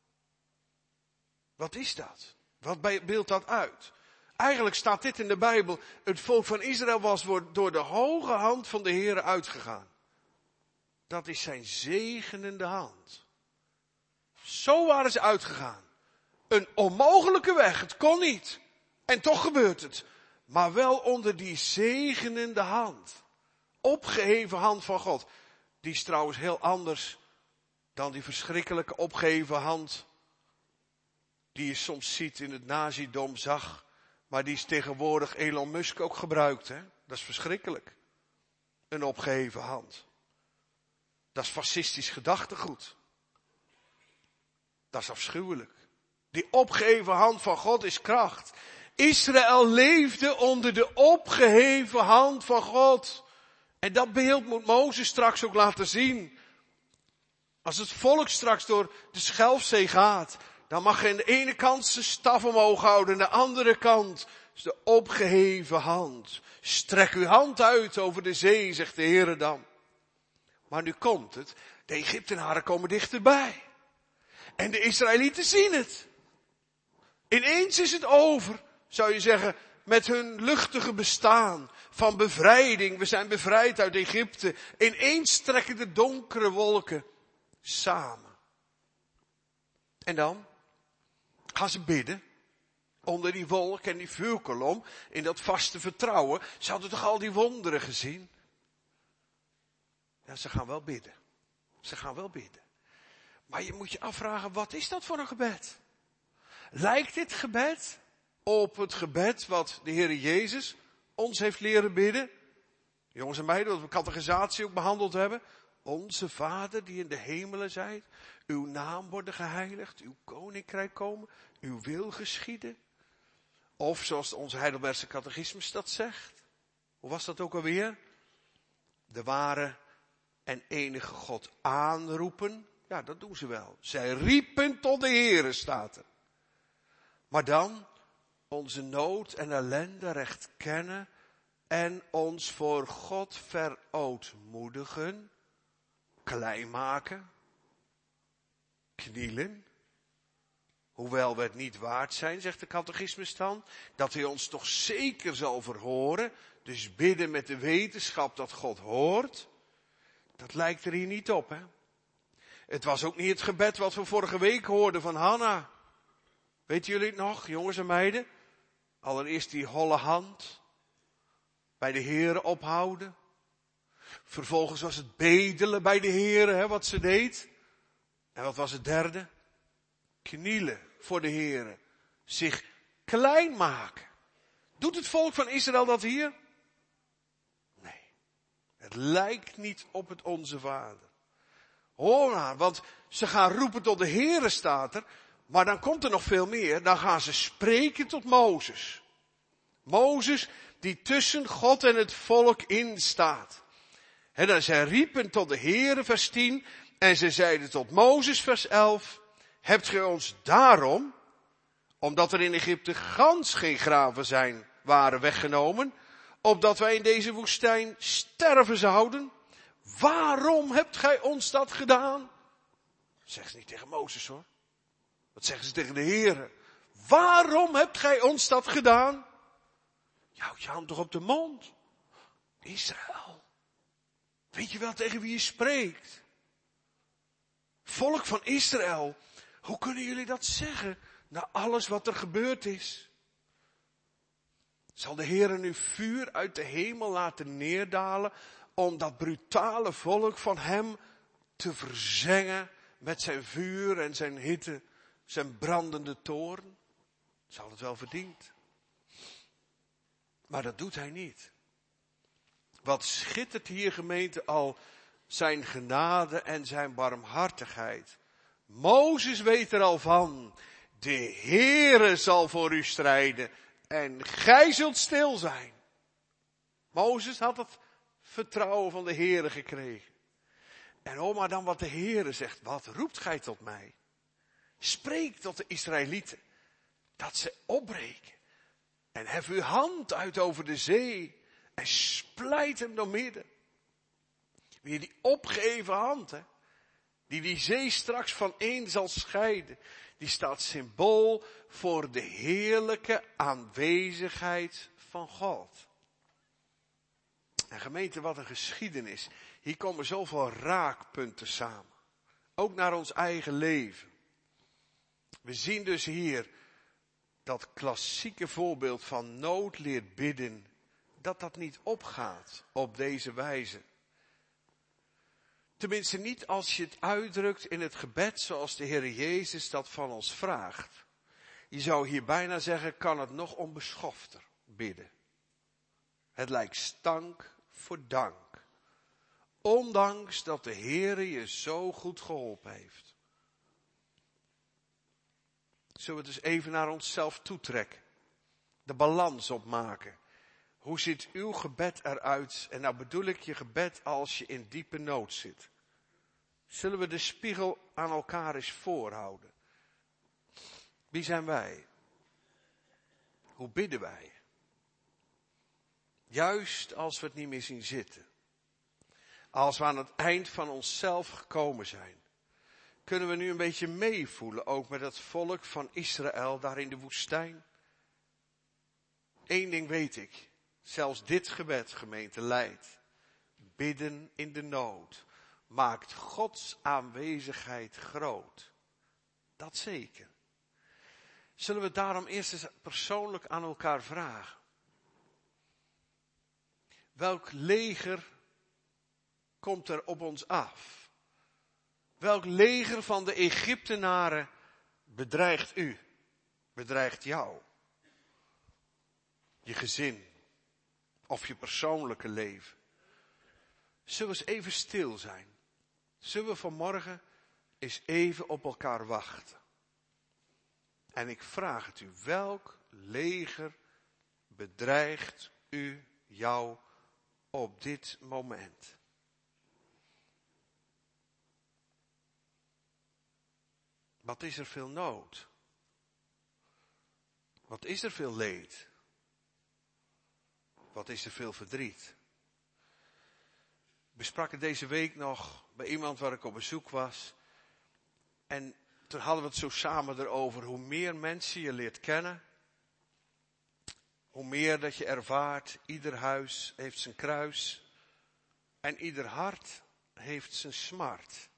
Wat is dat? Wat beeldt dat uit? Eigenlijk staat dit in de Bijbel. Het volk van Israël was door de hoge hand van de Heere uitgegaan. Dat is zijn zegenende hand. Zo waren ze uitgegaan. Een onmogelijke weg, het kon niet. En toch gebeurt het. Maar wel onder die zegenende hand. Opgeheven hand van God. Die is trouwens heel anders dan die verschrikkelijke opgeheven hand die je soms ziet in het nazidom zag. Maar die is tegenwoordig Elon Musk ook gebruikt. Hè? Dat is verschrikkelijk. Een opgeheven hand. Dat is fascistisch gedachtegoed. Dat is afschuwelijk. Die opgeheven hand van God is kracht. Israël leefde onder de opgeheven hand van God. En dat beeld moet Mozes straks ook laten zien. Als het volk straks door de Schelfzee gaat, dan mag je aan de ene kant zijn staf omhoog houden, aan de andere kant is de opgeheven hand. Strek uw hand uit over de zee, zegt de Heere dan. Maar nu komt het, de Egyptenaren komen dichterbij. En de Israëlieten zien het. Ineens is het over, zou je zeggen, met hun luchtige bestaan van bevrijding. We zijn bevrijd uit Egypte. Ineens trekken de donkere wolken samen. En dan gaan ze bidden. Onder die wolk en die vuurkolom. In dat vaste vertrouwen. Ze hadden toch al die wonderen gezien. Ja, ze gaan wel bidden. Ze gaan wel bidden. Maar je moet je afvragen, wat is dat voor een gebed? Lijkt dit gebed op het gebed wat de Heer Jezus ons heeft leren bidden? Jongens en meiden, wat we catechisatie ook behandeld hebben. Onze Vader die in de hemelen zijt, uw naam worden geheiligd, uw koninkrijk komen, uw wil geschieden. Of zoals onze Heidelbergse catechismus dat zegt. Hoe was dat ook alweer? De ware en enige God aanroepen. Ja, dat doen ze wel. Zij riepen tot de Heere, staat er. Maar dan onze nood en ellende recht kennen en ons voor God verootmoedigen, klein maken, knielen. Hoewel we het niet waard zijn, zegt de catechismus dan, dat hij ons toch zeker zal verhoren. Dus bidden met de wetenschap dat God hoort. Dat lijkt er hier niet op, hè. Het was ook niet het gebed wat we vorige week hoorden van Hanna. Weten jullie het nog, jongens en meiden? Allereerst die holle hand. Bij de Heere ophouden. Vervolgens was het bedelen bij de Heere, hè, wat ze deed. En wat was het derde? Knielen voor de Heere. Zich klein maken. Doet het volk van Israël dat hier? Nee. Het lijkt niet op het Onze Vader. Hoor maar, want ze gaan roepen tot de Heere, staat er. Maar dan komt er nog veel meer. Dan gaan ze spreken tot Mozes. Mozes die tussen God en het volk in staat. En dan zij riepen tot de Heere, vers tien. En ze zeiden tot Mozes, vers elf. Hebt gij ons daarom, omdat er in Egypte gans geen graven zijn, waren weggenomen, opdat wij in deze woestijn sterven zouden? Waarom hebt gij ons dat gedaan? Dat zeggen ze niet tegen Mozes, hoor. Dat zeggen ze tegen de Heere. Waarom hebt gij ons dat gedaan? Je houdt je hand toch op de mond. Israël. Weet je wel tegen wie je spreekt? Volk van Israël. Hoe kunnen jullie dat zeggen? Na alles wat er gebeurd is. Zal de Heere nu vuur uit de hemel laten neerdalen om dat brutale volk van hem te verzengen met zijn vuur en zijn hitte, zijn brandende toorn? Zal het wel verdiend. Maar dat doet hij niet. Wat schittert hier, gemeente, al zijn genade en zijn barmhartigheid. Mozes weet er al van. De Heere zal voor u strijden en gij zult stil zijn. Mozes had het vertrouwen van de Heere gekregen. En hoor maar dan wat de Heere zegt. Wat roept gij tot mij? Spreek tot de Israëlieten dat ze opbreken. En hef uw hand uit over de zee en splijt hem door midden. Weer die opgeheven hand, hè. Die die zee straks van één zal scheiden. Die staat symbool voor de heerlijke aanwezigheid van God. En gemeente, wat een geschiedenis. Hier komen zoveel raakpunten samen. Ook naar ons eigen leven. We zien dus hier dat klassieke voorbeeld van nood leert bidden. Dat dat niet opgaat op deze wijze. Tenminste niet als je het uitdrukt in het gebed zoals de Heer Jezus dat van ons vraagt. Je zou hier bijna zeggen, kan het nog onbeschofter bidden. Het lijkt stank voor dank. Ondanks dat de Heer je zo goed geholpen heeft. Zullen we het dus even naar onszelf toetrekken. De balans opmaken. Hoe ziet uw gebed eruit? En nou bedoel ik je gebed als je in diepe nood zit. Zullen we de spiegel aan elkaar eens voorhouden? Wie zijn wij? Hoe bidden wij? Juist als we het niet meer zien zitten. Als we aan het eind van onszelf gekomen zijn. Kunnen we nu een beetje meevoelen, ook met het volk van Israël daar in de woestijn? Eén ding weet ik. Zelfs dit gebed, gemeente, leidt. Bidden in de nood. Maakt Gods aanwezigheid groot. Dat zeker. Zullen we daarom eerst eens persoonlijk aan elkaar vragen. Welk leger komt er op ons af? Welk leger van de Egyptenaren bedreigt u? Bedreigt jou? Je gezin of je persoonlijke leven? Zullen we eens even stil zijn? Zullen we vanmorgen eens even op elkaar wachten? En ik vraag het u, welk leger bedreigt u jou op dit moment? Wat is er veel nood? Wat is er veel leed? Wat is er veel verdriet? We spraken deze week nog bij iemand waar ik op bezoek was. En toen hadden we het zo samen erover. Hoe meer mensen je leert kennen. Hoe meer dat je ervaart. Ieder huis heeft zijn kruis. En ieder hart heeft zijn smart.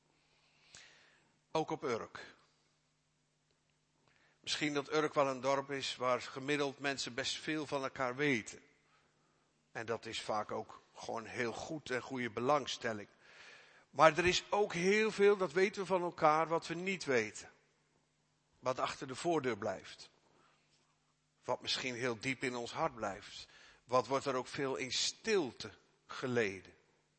Ook op Urk. Misschien dat Urk wel een dorp is waar gemiddeld mensen best veel van elkaar weten. En dat is vaak ook gewoon heel goed en goede belangstelling. Maar er is ook heel veel, dat weten we van elkaar, wat we niet weten. Wat achter de voordeur blijft. Wat misschien heel diep in ons hart blijft. Wat wordt er ook veel in stilte geleden.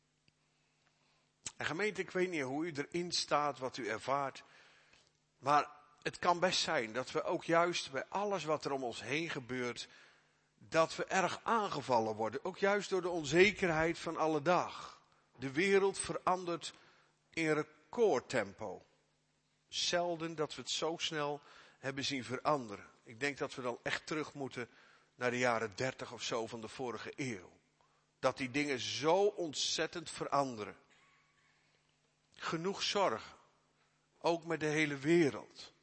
En gemeente, ik weet niet hoe u erin staat, wat u ervaart. Maar het kan best zijn dat we ook juist bij alles wat er om ons heen gebeurt, dat we erg aangevallen worden. Ook juist door de onzekerheid van alle dag. De wereld verandert in recordtempo. Zelden dat we het zo snel hebben zien veranderen. Ik denk dat we dan echt terug moeten naar de jaren dertig of zo van de vorige eeuw. Dat die dingen zo ontzettend veranderen. Genoeg zorgen. Ook met de hele wereld.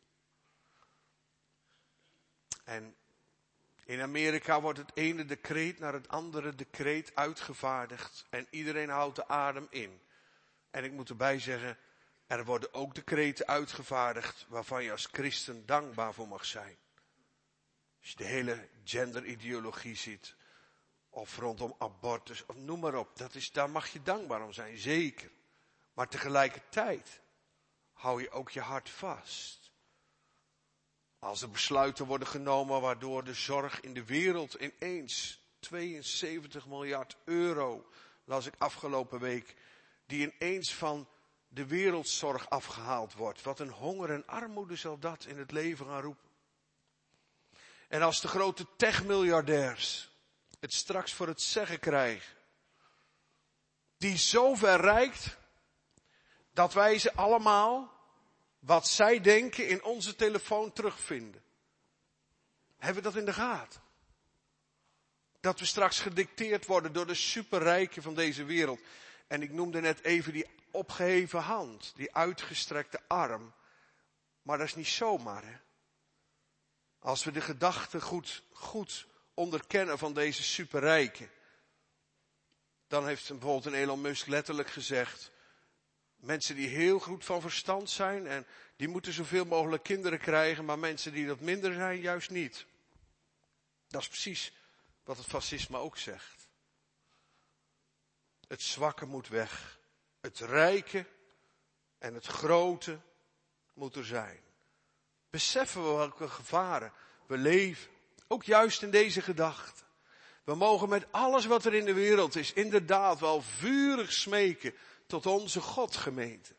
En in Amerika wordt het ene decreet naar het andere decreet uitgevaardigd. En iedereen houdt de adem in. En ik moet erbij zeggen, er worden ook decreten uitgevaardigd waarvan je als christen dankbaar voor mag zijn. Als je de hele genderideologie ziet. Of rondom abortus, of noem maar op. Dat is, daar mag je dankbaar om zijn, zeker. Maar tegelijkertijd hou je ook je hart vast. Als er besluiten worden genomen waardoor de zorg in de wereld ineens tweeënzeventig miljard euro, las ik afgelopen week, die ineens van de wereldzorg afgehaald wordt. Wat een honger en armoede zal dat in het leven gaan roepen. En als de grote techmiljardairs het straks voor het zeggen krijgen, die zo ver reikt, dat wij ze allemaal, wat zij denken, in onze telefoon terugvinden. Hebben we dat in de gaten? Dat we straks gedicteerd worden door de superrijken van deze wereld. En ik noemde net even die opgeheven hand, die uitgestrekte arm. Maar dat is niet zomaar, hè. Als we de gedachten goed, goed onderkennen van deze superrijken. Dan heeft bijvoorbeeld een Elon Musk letterlijk gezegd, mensen die heel goed van verstand zijn en die moeten zoveel mogelijk kinderen krijgen, maar mensen die dat minder zijn, juist niet. Dat is precies wat het fascisme ook zegt. Het zwakke moet weg. Het rijke en het grote moet er zijn. Beseffen we welke gevaren we leven. Ook juist in deze gedachte. We mogen met alles wat er in de wereld is inderdaad wel vurig smeken tot onze God, gemeente.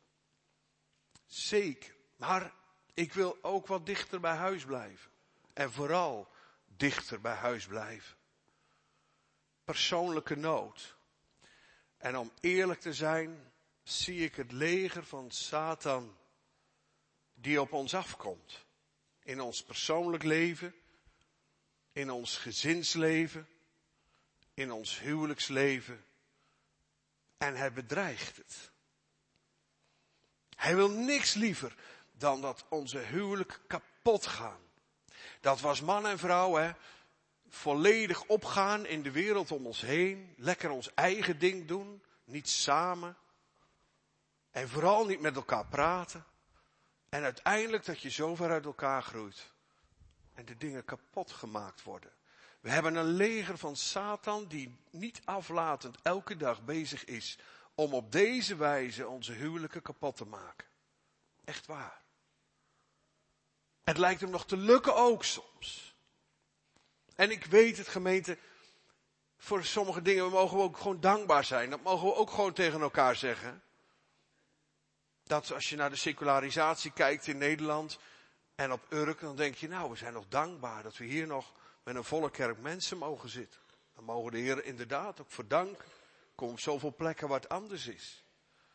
Zeker. Maar ik wil ook wat dichter bij huis blijven. En vooral dichter bij huis blijven. Persoonlijke nood. En om eerlijk te zijn, zie ik het leger van Satan die op ons afkomt. In ons persoonlijk leven, in ons gezinsleven, in ons huwelijksleven. En hij bedreigt het. Hij wil niks liever dan dat onze huwelijk kapot gaan. Dat was man en vrouw, hè. Volledig opgaan in de wereld om ons heen. Lekker ons eigen ding doen. Niet samen. En vooral niet met elkaar praten. En uiteindelijk dat je zo ver uit elkaar groeit. En de dingen kapot gemaakt worden. We hebben een leger van Satan die niet aflatend elke dag bezig is om op deze wijze onze huwelijken kapot te maken. Echt waar. Het lijkt hem nog te lukken ook soms. En ik weet het, gemeente, voor sommige dingen mogen we ook gewoon dankbaar zijn. Dat mogen we ook gewoon tegen elkaar zeggen. Dat als je naar de secularisatie kijkt in Nederland en op Urk, dan denk je, nou, we zijn nog dankbaar dat we hier nog met een volle kerk mensen mogen zitten. Dan mogen de Heer inderdaad ook voor danken. Er komen zoveel plekken waar het anders is.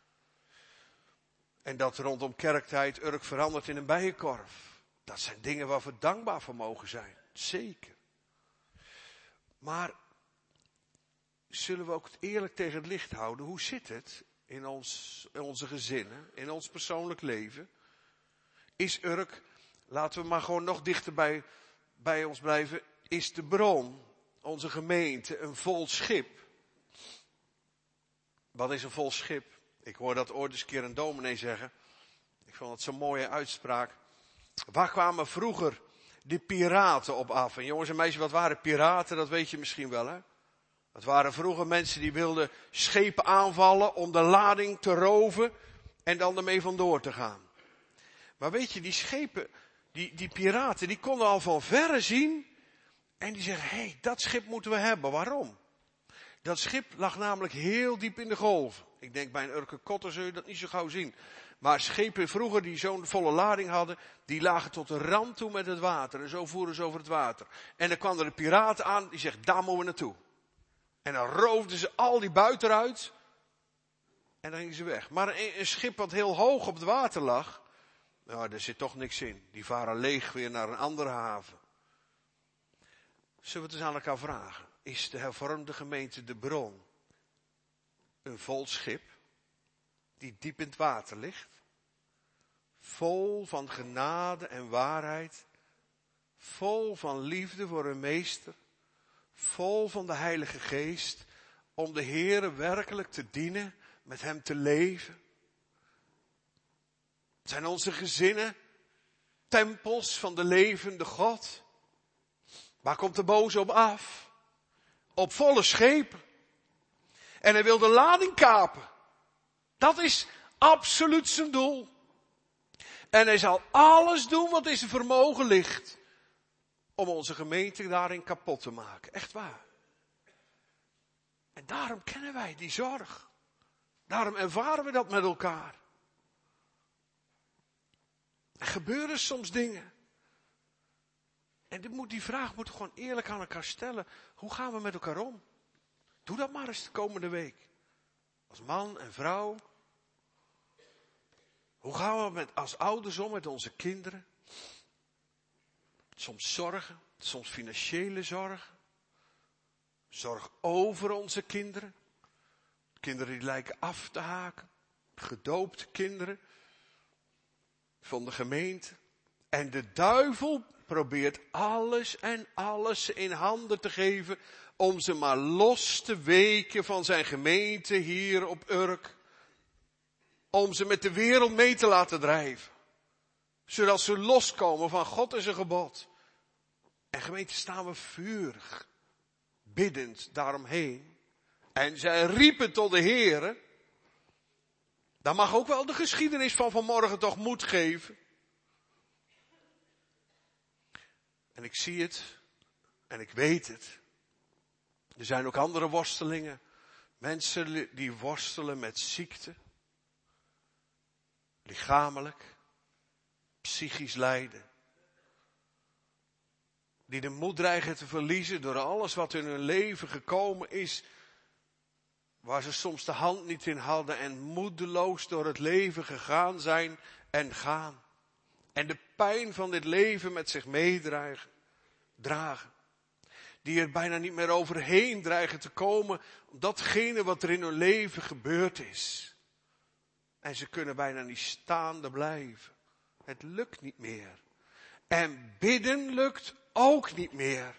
En dat rondom kerktijd Urk verandert in een bijenkorf. Dat zijn dingen waar we dankbaar voor mogen zijn. Zeker. Maar zullen we ook eerlijk tegen het licht houden? Hoe zit het in, ons, in onze gezinnen, in ons persoonlijk leven? Is Urk, laten we maar gewoon nog dichter bij, bij ons blijven, is de bron, onze gemeente, een vol schip? Wat is een vol schip? Ik hoor dat ooit eens een keer een dominee zeggen. Ik vond het zo'n mooie uitspraak. Waar kwamen vroeger die piraten op af? En jongens en meisjes, wat waren piraten? Dat weet je misschien wel, hè? Dat waren vroeger mensen die wilden schepen aanvallen om de lading te roven en dan ermee vandoor te gaan. Maar weet je, die schepen, die, die piraten, die konden al van verre zien en die zeggen, hé, hey, dat schip moeten we hebben. Waarom? Dat schip lag namelijk heel diep in de golven. Ik denk bij een Urker Kotter zul je dat niet zo gauw zien. Maar schepen vroeger die zo'n volle lading hadden, die lagen tot de rand toe met het water. En zo voeren ze over het water. En dan kwamen er de piraten aan, die zeggen, daar moeten we naartoe. En dan roofden ze al die buit eruit. En dan gingen ze weg. Maar een, een schip wat heel hoog op het water lag, nou, daar zit toch niks in. Die varen leeg weer naar een andere haven. Zullen we het eens aan elkaar vragen? Is de hervormde gemeente de bron? Een vol schip, die diep in het water ligt. Vol van genade en waarheid. Vol van liefde voor een meester. Vol van de Heilige Geest. Om de Heere werkelijk te dienen. Met hem te leven. Zijn onze gezinnen tempels van de levende God? Waar komt de boze op af? Op volle schepen. En hij wil de lading kapen. Dat is absoluut zijn doel. En hij zal alles doen wat in zijn vermogen ligt. Om onze gemeente daarin kapot te maken. Echt waar. En daarom kennen wij die zorg. Daarom ervaren we dat met elkaar. Er gebeuren soms dingen. En dit moet, die vraag moeten we gewoon eerlijk aan elkaar stellen. Hoe gaan we met elkaar om? Doe dat maar eens de komende week. Als man en vrouw. Hoe gaan we met, als ouders om met onze kinderen? Soms zorgen, soms financiële zorgen. Zorg over onze kinderen. Kinderen die lijken af te haken. Gedoopte kinderen. Van de gemeente. En de duivel probeert alles en alles in handen te geven om ze maar los te weken van zijn gemeente hier op Urk. Om ze met de wereld mee te laten drijven. Zodat ze loskomen van God en zijn gebod. En gemeente, staan we vurig, biddend daaromheen. En zij riepen tot de Heere. Daar mag ook wel de geschiedenis van vanmorgen toch moed geven. En ik zie het. En ik weet het. Er zijn ook andere worstelingen. Mensen die worstelen met ziekte. Lichamelijk. Psychisch lijden. Die de moed dreigen te verliezen door alles wat in hun leven gekomen is. Waar ze soms de hand niet in hadden en moedeloos door het leven gegaan zijn en gaan. En de pijn van dit leven met zich meedragen. Dragen. Die er bijna niet meer overheen dreigen te komen. Om datgene wat er in hun leven gebeurd is. En ze kunnen bijna niet staande blijven. Het lukt niet meer. En bidden lukt ook niet meer.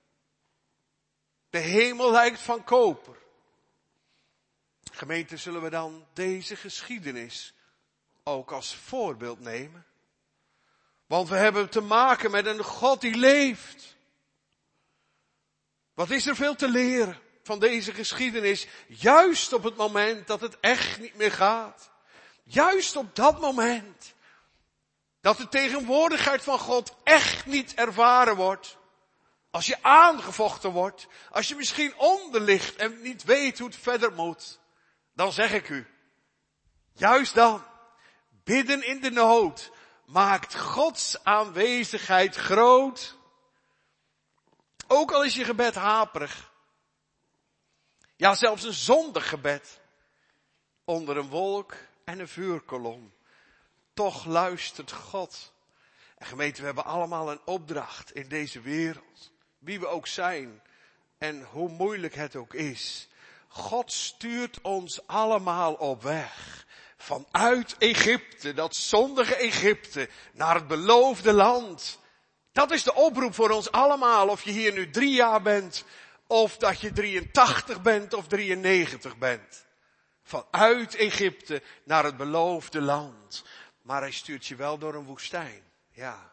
De hemel lijkt van koper. Gemeente, zullen we dan deze geschiedenis ook als voorbeeld nemen? Want we hebben te maken met een God die leeft. Wat is er veel te leren? van deze geschiedenis, juist op het moment dat het echt niet meer gaat. Juist op dat moment dat de tegenwoordigheid van God echt niet ervaren wordt. Als je aangevochten wordt, als je misschien onder ligt en niet weet hoe het verder moet, dan zeg ik u, juist dan, bidden in de nood, maakt Gods aanwezigheid groot. Ook al is je gebed haperig. Ja, zelfs een zondig gebed. Onder een wolk en een vuurkolom. Toch luistert God. En gemeente, we hebben allemaal een opdracht in deze wereld. Wie we ook zijn. En hoe moeilijk het ook is. God stuurt ons allemaal op weg. Vanuit Egypte, dat zondige Egypte, naar het beloofde land. Dat is de oproep voor ons allemaal. Of je hier nu drie jaar bent. Of dat je drieëntachtig bent of drieënnegentig bent. Vanuit Egypte naar het beloofde land. Maar hij stuurt je wel door een woestijn. Ja.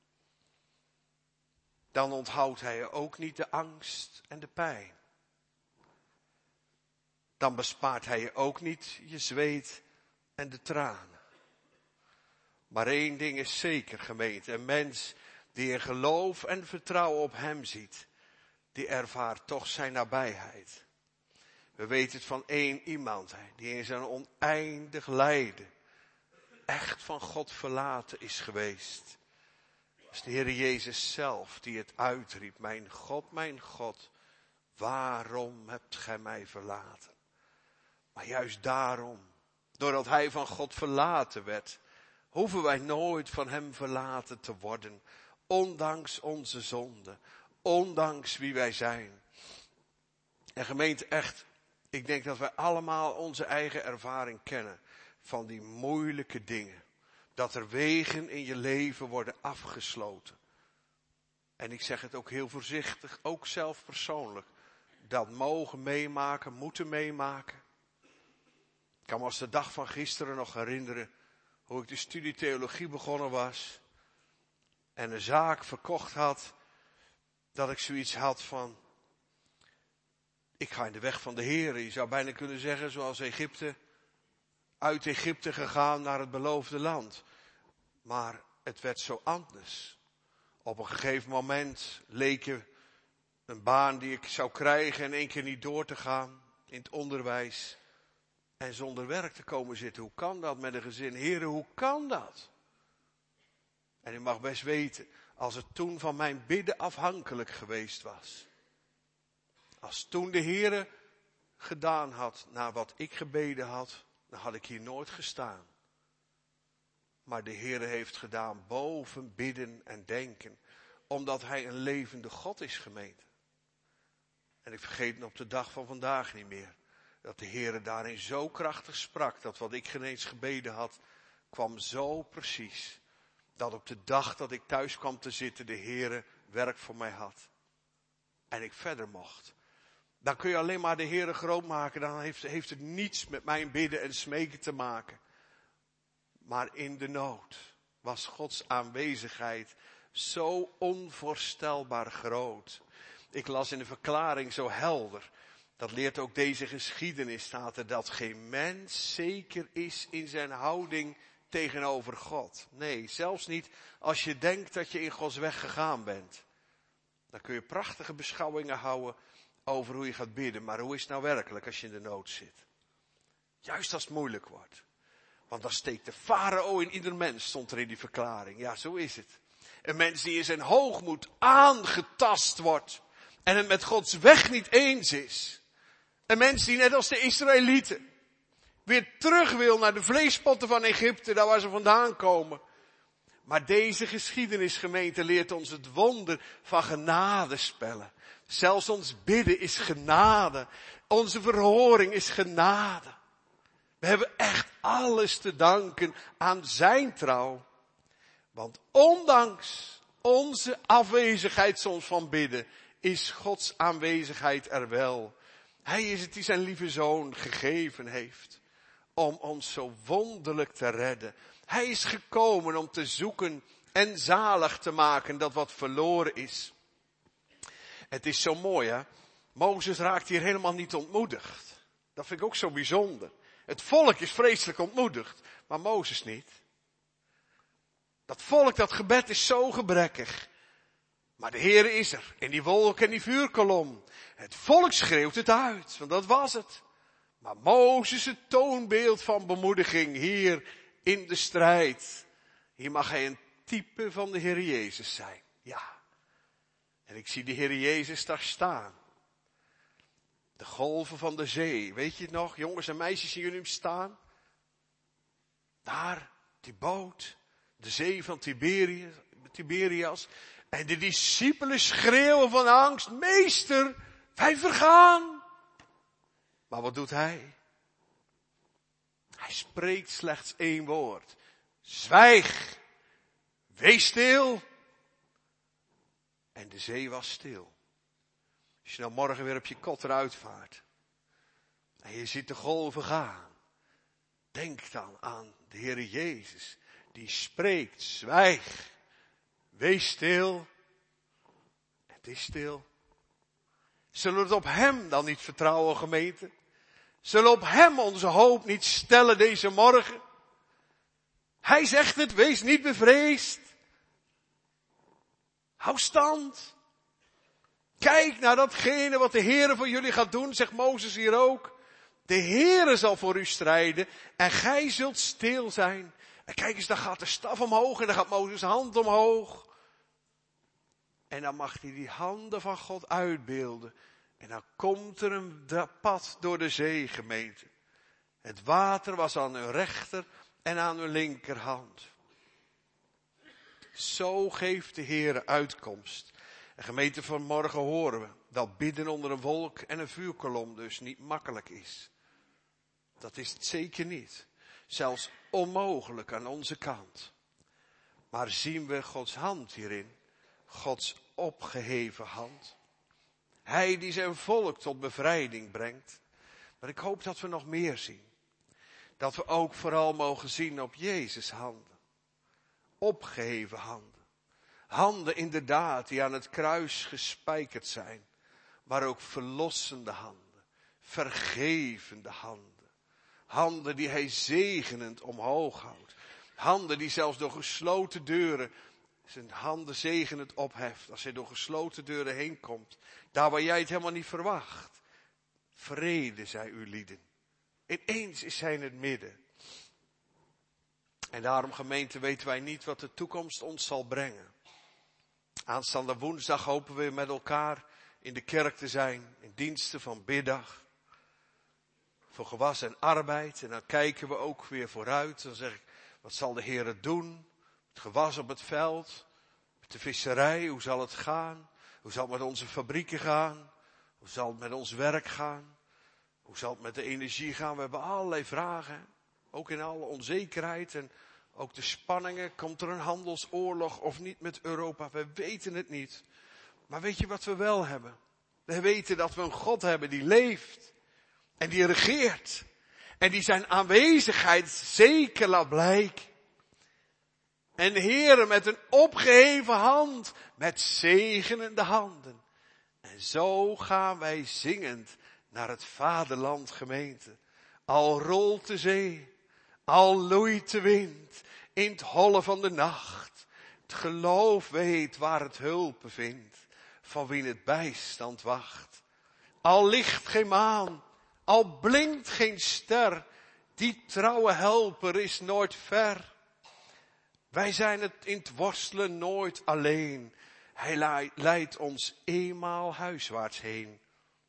Dan onthoudt hij je ook niet de angst en de pijn. Dan bespaart hij je ook niet je zweet en de tranen. Maar één ding is zeker, gemeente. Een mens die in geloof en vertrouwen op hem ziet, die ervaart toch zijn nabijheid. We weten het van één iemand, die in zijn oneindig lijden echt van God verlaten is geweest. Dat is de Heer Jezus zelf die het uitriep. Mijn God, mijn God, waarom hebt gij mij verlaten? Maar juist daarom, doordat hij van God verlaten werd, hoeven wij nooit van hem verlaten te worden. Ondanks onze zonde, ondanks wie wij zijn. En gemeente, echt, ik denk dat wij allemaal onze eigen ervaring kennen van die moeilijke dingen. Dat er wegen in je leven worden afgesloten. En ik zeg het ook heel voorzichtig, ook zelf persoonlijk. Dat mogen meemaken, moeten meemaken. Ik kan me als de dag van gisteren nog herinneren hoe ik de studie theologie begonnen was. En een zaak verkocht had. Dat ik zoiets had van, ik ga in de weg van de Heer. Je zou bijna kunnen zeggen, zoals Egypte, uit Egypte gegaan naar het beloofde land. Maar het werd zo anders. Op een gegeven moment leek je een baan die ik zou krijgen en één keer niet door te gaan in het onderwijs. En zonder werk te komen zitten. Hoe kan dat met een gezin? Heren, hoe kan dat? En u mag best weten, als het toen van mijn bidden afhankelijk geweest was. Als toen de Heere gedaan had naar wat ik gebeden had, dan had ik hier nooit gestaan. Maar de Heere heeft gedaan boven bidden en denken. Omdat hij een levende God is, gemeente. En ik vergeet het op de dag van vandaag niet meer. Dat de Heere daarin zo krachtig sprak. Dat wat ik geen eens gebeden had, kwam zo precies. Dat op de dag dat ik thuis kwam te zitten, de Heere werk voor mij had. En ik verder mocht. Dan kun je alleen maar de Heere groot maken. Dan heeft, heeft het niets met mijn bidden en smeken te maken. Maar in de nood was Gods aanwezigheid zo onvoorstelbaar groot. Ik las in de verklaring zo helder. Dat leert ook deze geschiedenis, staat er, dat geen mens zeker is in zijn houding tegenover God. Nee, zelfs niet als je denkt dat je in Gods weg gegaan bent. Dan kun je prachtige beschouwingen houden over hoe je gaat bidden. Maar hoe is het nou werkelijk als je in de nood zit? Juist als het moeilijk wordt. Want dan steekt de farao in ieder mens, stond er in die verklaring. Ja, zo is het. Een mens die in zijn hoogmoed aangetast wordt. En het met Gods weg niet eens is. Een mens die net als de Israëlieten weer terug wil naar de vleespotten van Egypte, daar waar ze vandaan komen. Maar deze geschiedenisgemeente leert ons het wonder van genadespellen. Zelfs ons bidden is genade. Onze verhoring is genade. We hebben echt alles te danken aan zijn trouw. Want ondanks onze afwezigheid soms van bidden, is Gods aanwezigheid er wel. Hij is het die zijn lieve zoon gegeven heeft. Om ons zo wonderlijk te redden. Hij is gekomen om te zoeken en zalig te maken dat wat verloren is. Het is zo mooi, hè. Mozes raakt hier helemaal niet ontmoedigd. Dat vind ik ook zo bijzonder. Het volk is vreselijk ontmoedigd, maar Mozes niet. Dat volk, dat gebed is zo gebrekkig. Maar de Heer is er, in die wolk en die vuurkolom. Het volk schreeuwt het uit, want dat was het. Maar Mozes, het toonbeeld van bemoediging hier in de strijd. Hier mag hij een type van de Heer Jezus zijn. Ja. En ik zie de Heer Jezus daar staan. De golven van de zee. Weet je het nog? Jongens en meisjes, zien jullie hem staan? Daar, die boot. De zee van Tiberias. Tiberias. En de discipelen schreeuwen van angst. Meester, wij vergaan. Maar wat doet hij? Hij spreekt slechts één woord. Zwijg. Wees stil. En de zee was stil. Als je nou morgen weer op je kot eruit vaart. En je ziet de golven gaan. Denk dan aan de Heer Jezus. Die spreekt. Zwijg. Wees stil. Het is stil. Zullen we het op hem dan niet vertrouwen, gemeente? Zullen we op hem onze hoop niet stellen deze morgen? Hij zegt het, wees niet bevreesd. Hou stand. Kijk naar datgene wat de Heere voor jullie gaat doen, zegt Mozes hier ook. De Heere zal voor u strijden en gij zult stil zijn. En kijk eens, dan gaat de staf omhoog en dan gaat Mozes' hand omhoog. En dan mag hij die handen van God uitbeelden. En dan komt er een pad door de zee, gemeente. Het water was aan hun rechter en aan hun linkerhand. Zo geeft de Heere uitkomst. En gemeente, vanmorgen horen we dat bidden onder een wolk en een vuurkolom dus niet makkelijk is. Dat is het zeker niet. Zelfs onmogelijk aan onze kant. Maar zien we Gods hand hierin? Gods opgeheven hand. Hij die zijn volk tot bevrijding brengt. Maar ik hoop dat we nog meer zien. Dat we ook vooral mogen zien op Jezus' handen. Opgeheven handen. Handen inderdaad die aan het kruis gespijkerd zijn. Maar ook verlossende handen. Vergevende handen. Handen die hij zegenend omhoog houdt. Handen die zelfs door gesloten deuren zijn handen zegenend opheft. Als hij door gesloten deuren heen komt. Daar waar jij het helemaal niet verwacht. Vrede, zei uw lieden. Ineens is hij in het midden. En daarom, gemeente, weten wij niet wat de toekomst ons zal brengen. Aanstaande woensdag hopen we met elkaar in de kerk te zijn. In diensten van biddag. Voor gewas en arbeid. En dan kijken we ook weer vooruit. Dan zeg ik, wat zal de Heer het doen? Het gewas op het veld. De visserij, hoe zal het gaan? Hoe zal het met onze fabrieken gaan? Hoe zal het met ons werk gaan? Hoe zal het met de energie gaan? We hebben allerlei vragen. Ook in alle onzekerheid en ook de spanningen. Komt er een handelsoorlog of niet met Europa? We weten het niet. Maar weet je wat we wel hebben? We weten dat we een God hebben die leeft. En die regeert. En die zijn aanwezigheid zeker laat blijken. En Heere, met een opgeheven hand, met zegenende handen. En zo gaan wij zingend naar het vaderland, gemeente. Al rolt de zee, al loeit de wind, in het holle van de nacht. Het geloof weet waar het hulp vindt, van wie het bijstand wacht. Al ligt geen maan, al blinkt geen ster, die trouwe helper is nooit ver. Wij zijn het in het worstelen nooit alleen. Hij leidt ons eenmaal huiswaarts heen.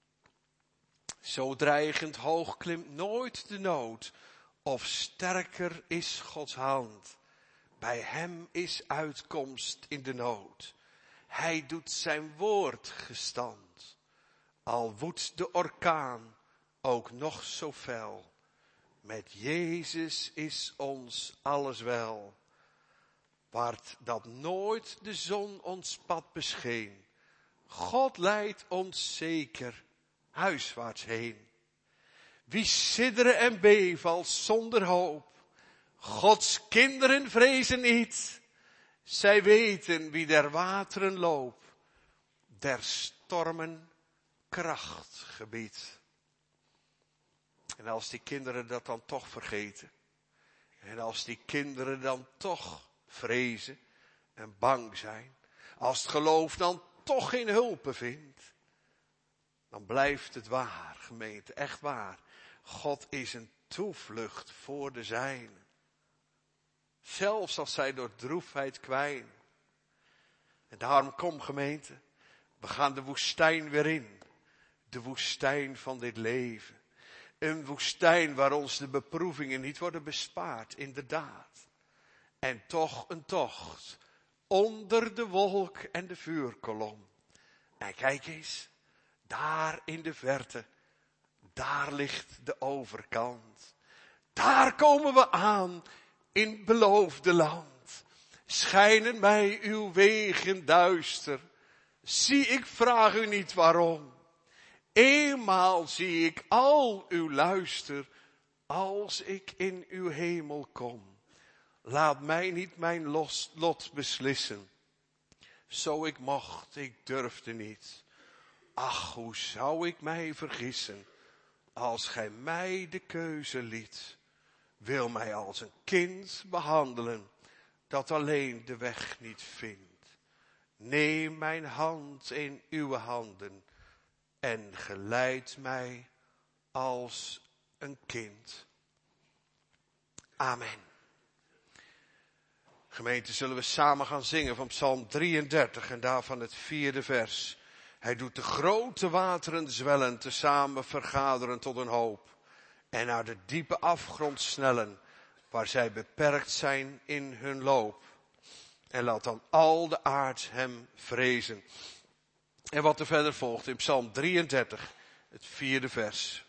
Zo dreigend hoog klimt nooit de nood. Of sterker is Gods hand. Bij hem is uitkomst in de nood. Hij doet zijn woord gestand. Al woedt de orkaan ook nog zo fel. Met Jezus is ons alles wel. Waard dat nooit de zon ons pad bescheen. God leidt ons zeker huiswaarts heen. Wie sidderen en beven als zonder hoop. Gods kinderen vrezen niet. Zij weten wie der wateren loop. Der stormen kracht gebiedt. En als die kinderen dat dan toch vergeten. En als die kinderen dan toch vrezen en bang zijn. Als het geloof dan toch geen hulp vindt. Dan blijft het waar, gemeente, echt waar. God is een toevlucht voor de zijnen. Zelfs als zij door droefheid kwijnen. En daarom kom, gemeente, we gaan de woestijn weer in. De woestijn van dit leven. Een woestijn waar ons de beproevingen niet worden bespaard, inderdaad. En toch een tocht onder de wolk en de vuurkolom. En kijk eens, daar in de verte, daar ligt de overkant. Daar komen we aan in het beloofde land. Schijnen mij uw wegen duister. Zie, ik vraag u niet waarom. Eenmaal zie ik al uw luister, als ik in uw hemel kom. Laat mij niet mijn los, lot beslissen. Zo ik mocht, ik durfde niet. Ach, hoe zou ik mij vergissen, als gij mij de keuze liet. Wil mij als een kind behandelen, dat alleen de weg niet vindt. Neem mijn hand in uw handen en geleid mij als een kind. Amen. Gemeente, zullen we samen gaan zingen van Psalm drieëndertig en daarvan het vierde vers. Hij doet de grote wateren zwellen, tezamen vergaderen tot een hoop. En naar de diepe afgrond snellen, waar zij beperkt zijn in hun loop. En laat dan al de aard hem vrezen. En wat er verder volgt in Psalm drieëndertig, het vierde vers.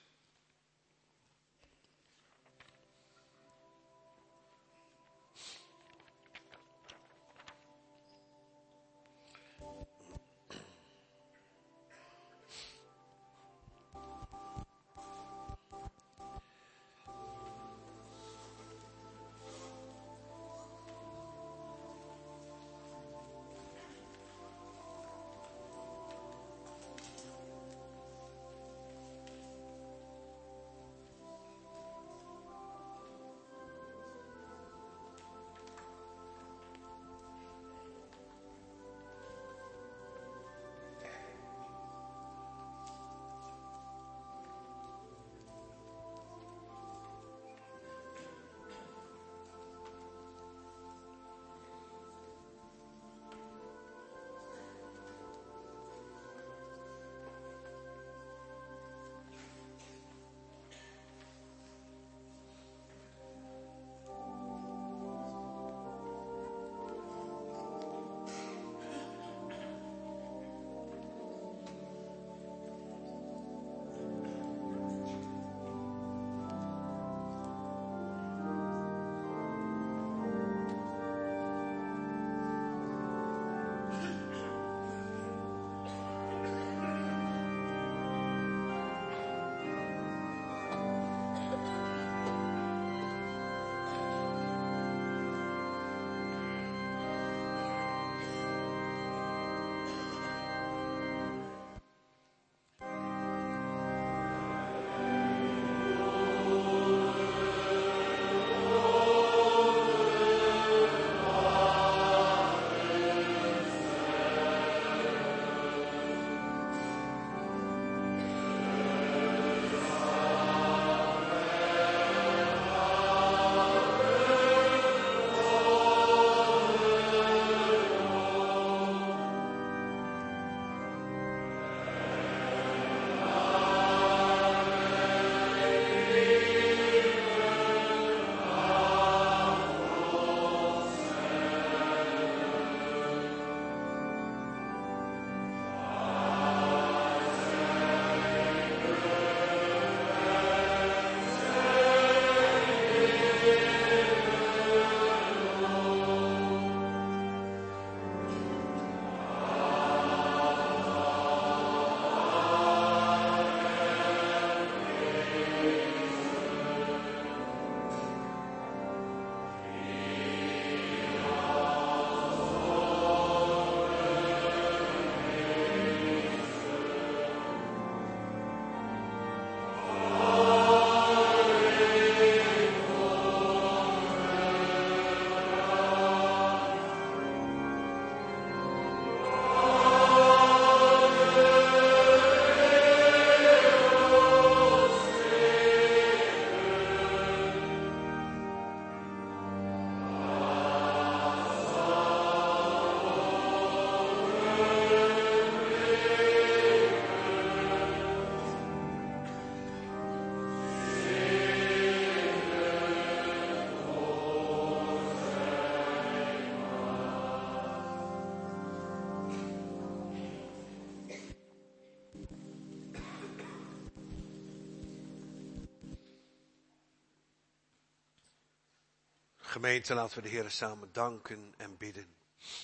Gemeente, laten we de Heer samen danken en bidden.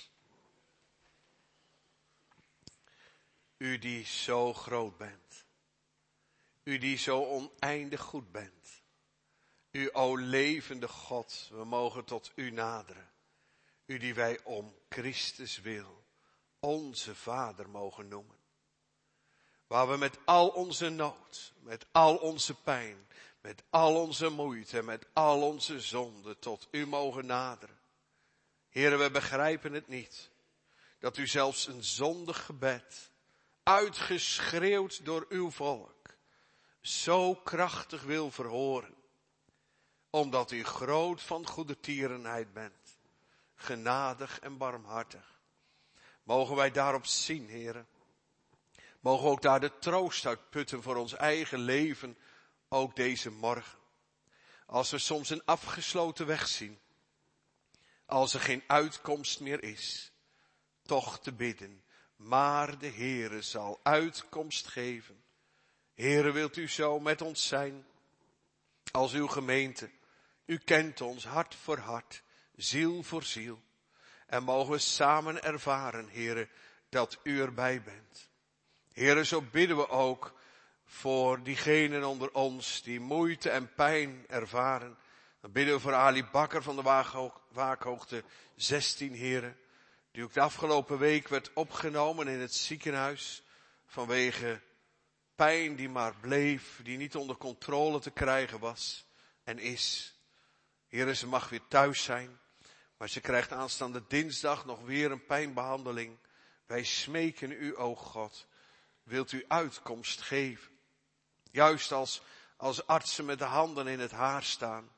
U die zo groot bent. U die zo oneindig goed bent. U, o levende God, we mogen tot u naderen. U die wij om Christus wil onze Vader mogen noemen. Waar we met al onze nood, met al onze pijn, met al onze moeite, met al onze zonde tot u mogen naderen. Heere, we begrijpen het niet. Dat u zelfs een zondig gebed, uitgeschreeuwd door uw volk, zo krachtig wil verhoren. Omdat u groot van goede tierenheid bent, genadig en barmhartig. Mogen wij daarop zien, Heere. Mogen we ook daar de troost uit putten voor ons eigen leven, ook deze morgen. Als we soms een afgesloten weg zien, als er geen uitkomst meer is, toch te bidden. Maar de Heere zal uitkomst geven. Heere, wilt u zo met ons zijn als uw gemeente. U kent ons hart voor hart, ziel voor ziel. En mogen we samen ervaren, Heere, dat u erbij bent. Heere, zo bidden we ook voor diegenen onder ons die moeite en pijn ervaren. Dan bidden we voor Ali Bakker van de Waaghoog, Waakhoogte zestien, Heere. Die ook de afgelopen week werd opgenomen in het ziekenhuis. Vanwege pijn die maar bleef, die niet onder controle te krijgen was en is. Heere, ze mag weer thuis zijn. Maar ze krijgt aanstaande dinsdag nog weer een pijnbehandeling. Wij smeken u, o God, wilt u uitkomst geven. Juist als, als artsen met de handen in het haar staan.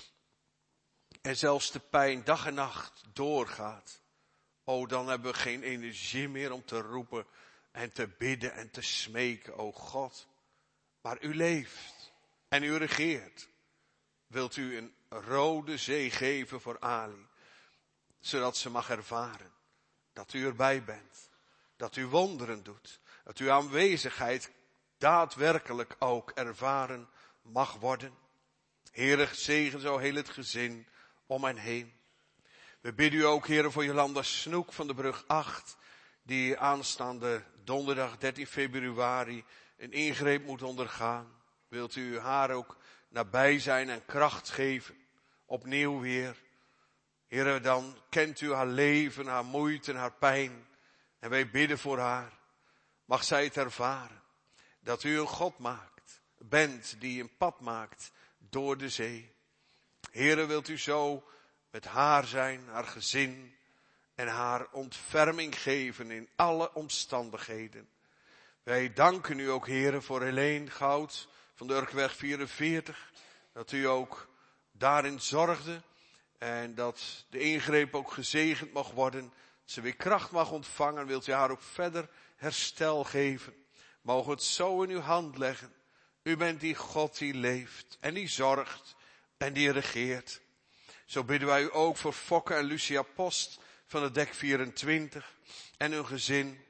En zelfs de pijn dag en nacht doorgaat. O, dan hebben we geen energie meer om te roepen en te bidden en te smeken, o God. Maar u leeft en u regeert. Wilt u een rode zee geven voor Ali, zodat ze mag ervaren dat u erbij bent. Dat u wonderen doet. Dat uw aanwezigheid daadwerkelijk ook ervaren mag worden. Heere, zegen zo heel het gezin om hen heen. We bidden u ook, Heere, voor Jolanda Snoek van de brug acht, die aanstaande donderdag dertien februari een ingreep moet ondergaan. Wilt u haar ook nabij zijn en kracht geven, opnieuw weer. Heere, dan kent u haar leven, haar moeite en haar pijn. En wij bidden voor haar. Mag zij het ervaren, dat u een God maakt, bent die een pad maakt door de zee. Heere, wilt u zo met haar zijn, haar gezin en haar ontferming geven in alle omstandigheden. Wij danken u ook, Heere, voor Helene Goud van de Urkweg vierenveertig. Dat u ook daarin zorgde en dat de ingreep ook gezegend mag worden. Dat ze weer kracht mag ontvangen. Wilt u haar ook verder herstel geven. Mogen we het zo in uw hand leggen. U bent die God die leeft en die zorgt en die regeert. Zo bidden wij u ook voor Fokke en Lucia Post van het dek vierentwintig en hun gezin.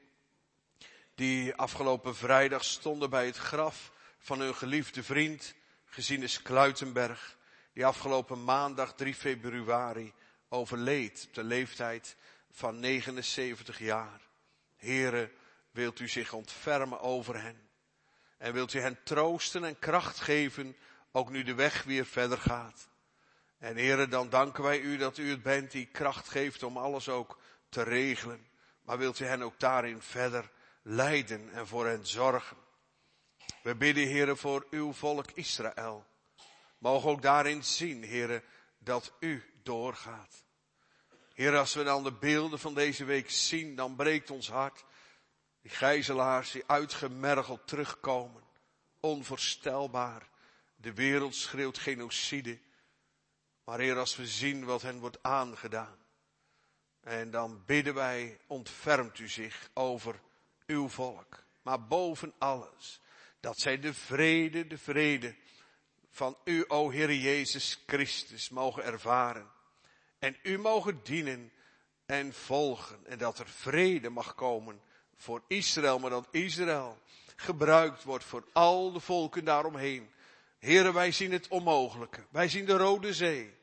Die afgelopen vrijdag stonden bij het graf van hun geliefde vriend, Gesines Kluitenberg. Die afgelopen maandag drie februari overleed op de leeftijd van negenenzeventig jaar. Heere, wilt u zich ontfermen over hen. En wilt u hen troosten en kracht geven, ook nu de weg weer verder gaat. En Heere, dan danken wij u dat u het bent die kracht geeft om alles ook te regelen. Maar wilt u hen ook daarin verder leiden en voor hen zorgen. We bidden, Heere, voor uw volk Israël. Mogen ook daarin zien, Heere, dat u doorgaat. Heere, als we dan de beelden van deze week zien, dan breekt ons hart. Die gijzelaars die uitgemergeld terugkomen. Onvoorstelbaar. De wereld schreeuwt genocide. Maar Heer, als we zien wat hen wordt aangedaan. En dan bidden wij, ontfermt u zich over uw volk. Maar boven alles, dat zij de vrede, de vrede van u, o Heer Jezus Christus, mogen ervaren. En u mogen dienen en volgen. En dat er vrede mag komen voor Israël, maar dat Israël gebruikt wordt voor al de volken daaromheen. Heren, wij zien het onmogelijke. Wij zien de Rode Zee.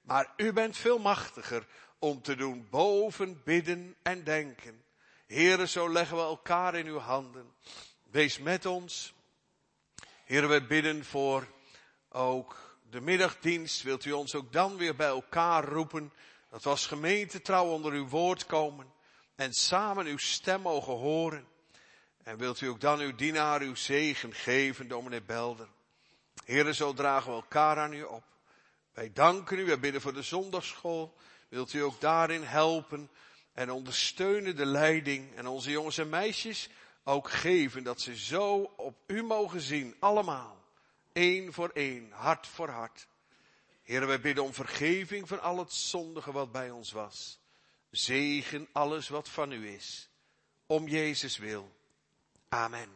Maar u bent veel machtiger om te doen boven bidden en denken. Heere, zo leggen we elkaar in uw handen. Wees met ons. Heere, we bidden voor ook de middagdienst. Wilt u ons ook dan weer bij elkaar roepen. Dat we als gemeente trouw onder uw woord komen. En samen uw stem mogen horen. En wilt u ook dan uw dienaar uw zegen geven, dominee Belder. Heere, zo dragen we elkaar aan u op. Wij danken u, wij bidden voor de zondagschool. Wilt u ook daarin helpen en ondersteunen de leiding. En onze jongens en meisjes ook geven dat ze zo op u mogen zien, allemaal. Eén voor één, hart voor hart. Heere, wij bidden om vergeving van al het zondige wat bij ons was. Zegen alles wat van u is. Om Jezus wil. Amen.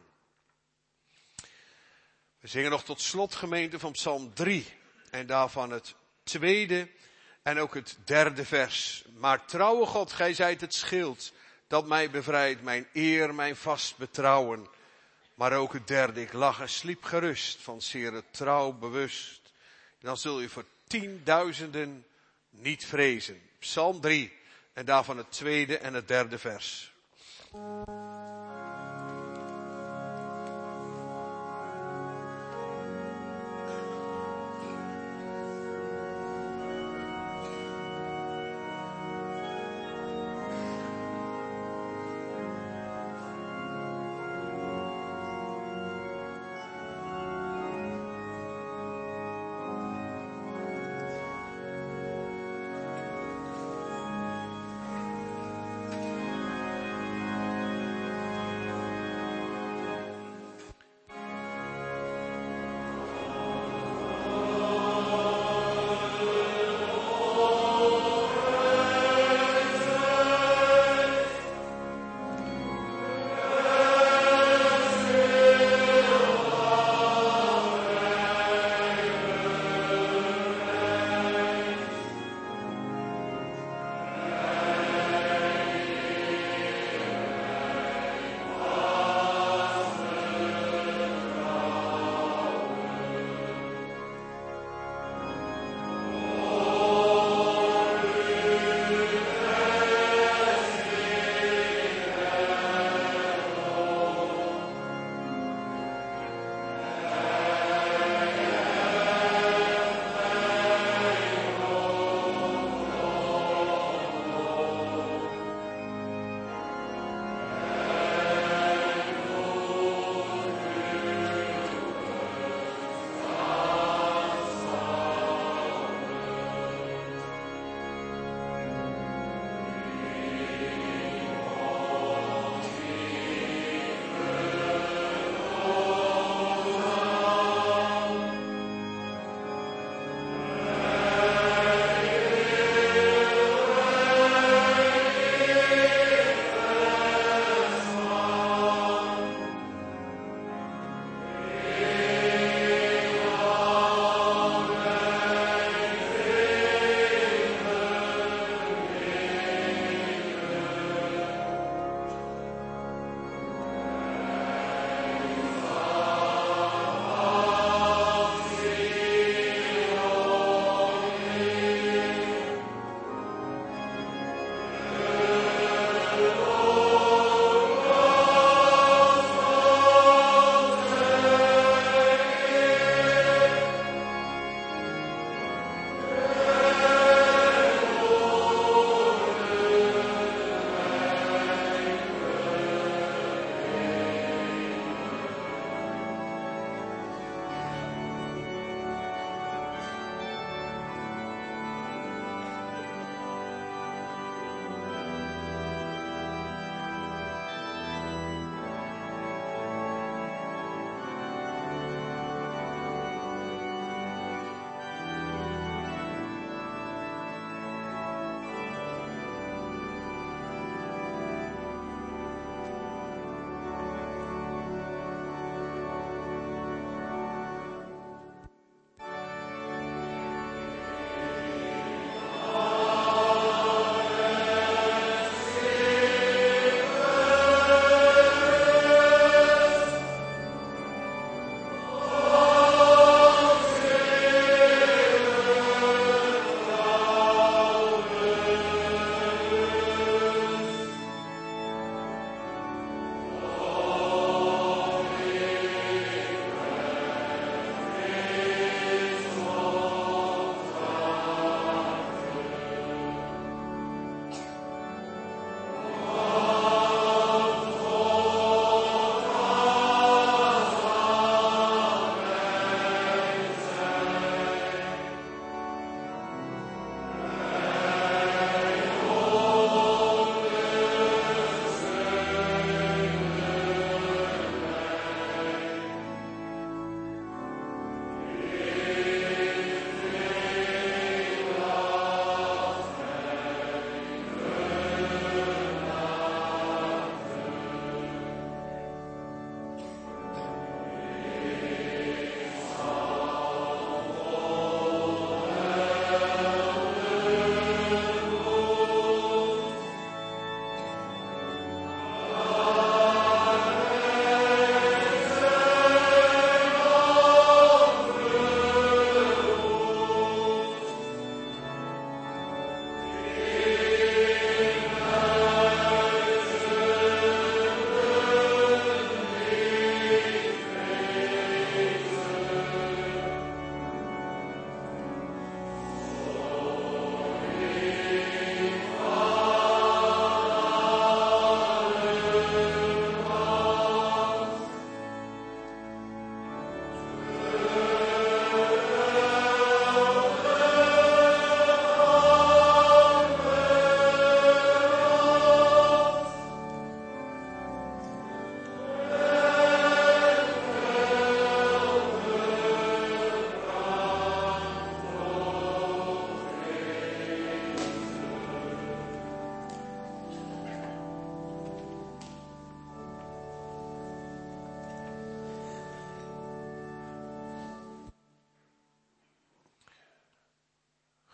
We zingen nog tot slot, gemeente, van Psalm drie. En daarvan het tweede en ook het derde vers. Maar trouwe God, gij zijt het schild dat mij bevrijdt, mijn eer, mijn vast betrouwen. Maar ook het derde, ik lag en sliep gerust, van zeer trouw bewust. En dan zul je voor tienduizenden niet vrezen. Psalm drie en daarvan het tweede en het derde vers.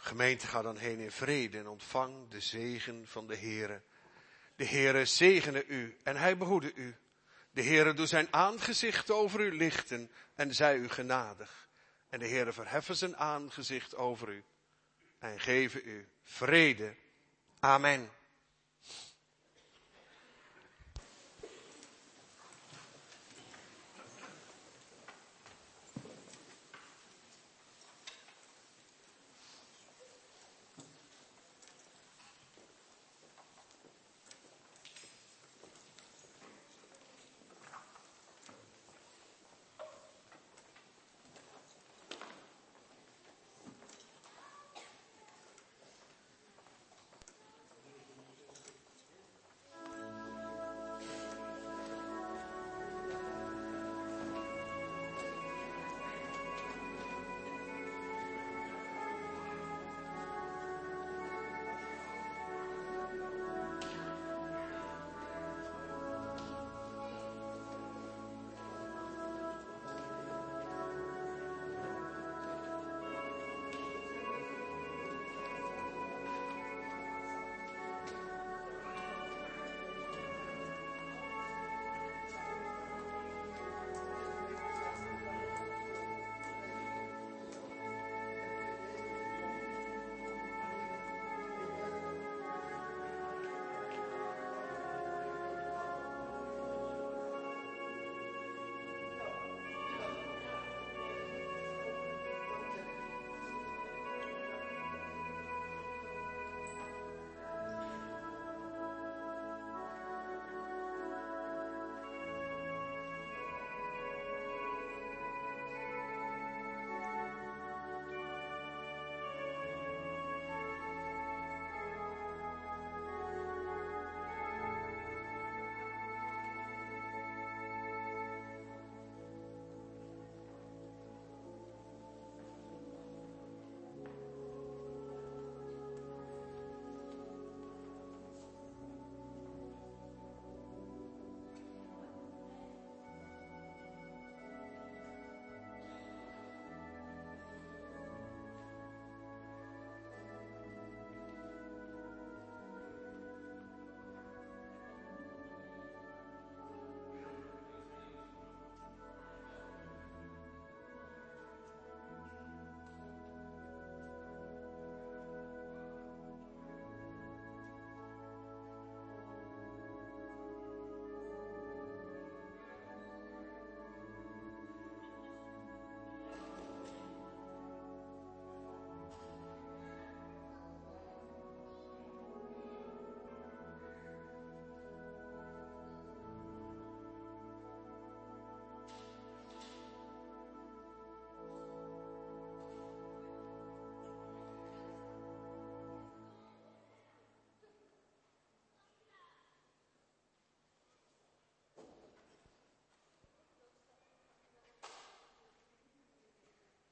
Gemeente, ga dan heen in vrede en ontvang de zegen van de Heere. De Heere zegene u en hij behoede u. De Heere doet zijn aangezicht over u lichten en zij u genadig. En de Heere verheffen zijn aangezicht over u en geven u vrede. Amen.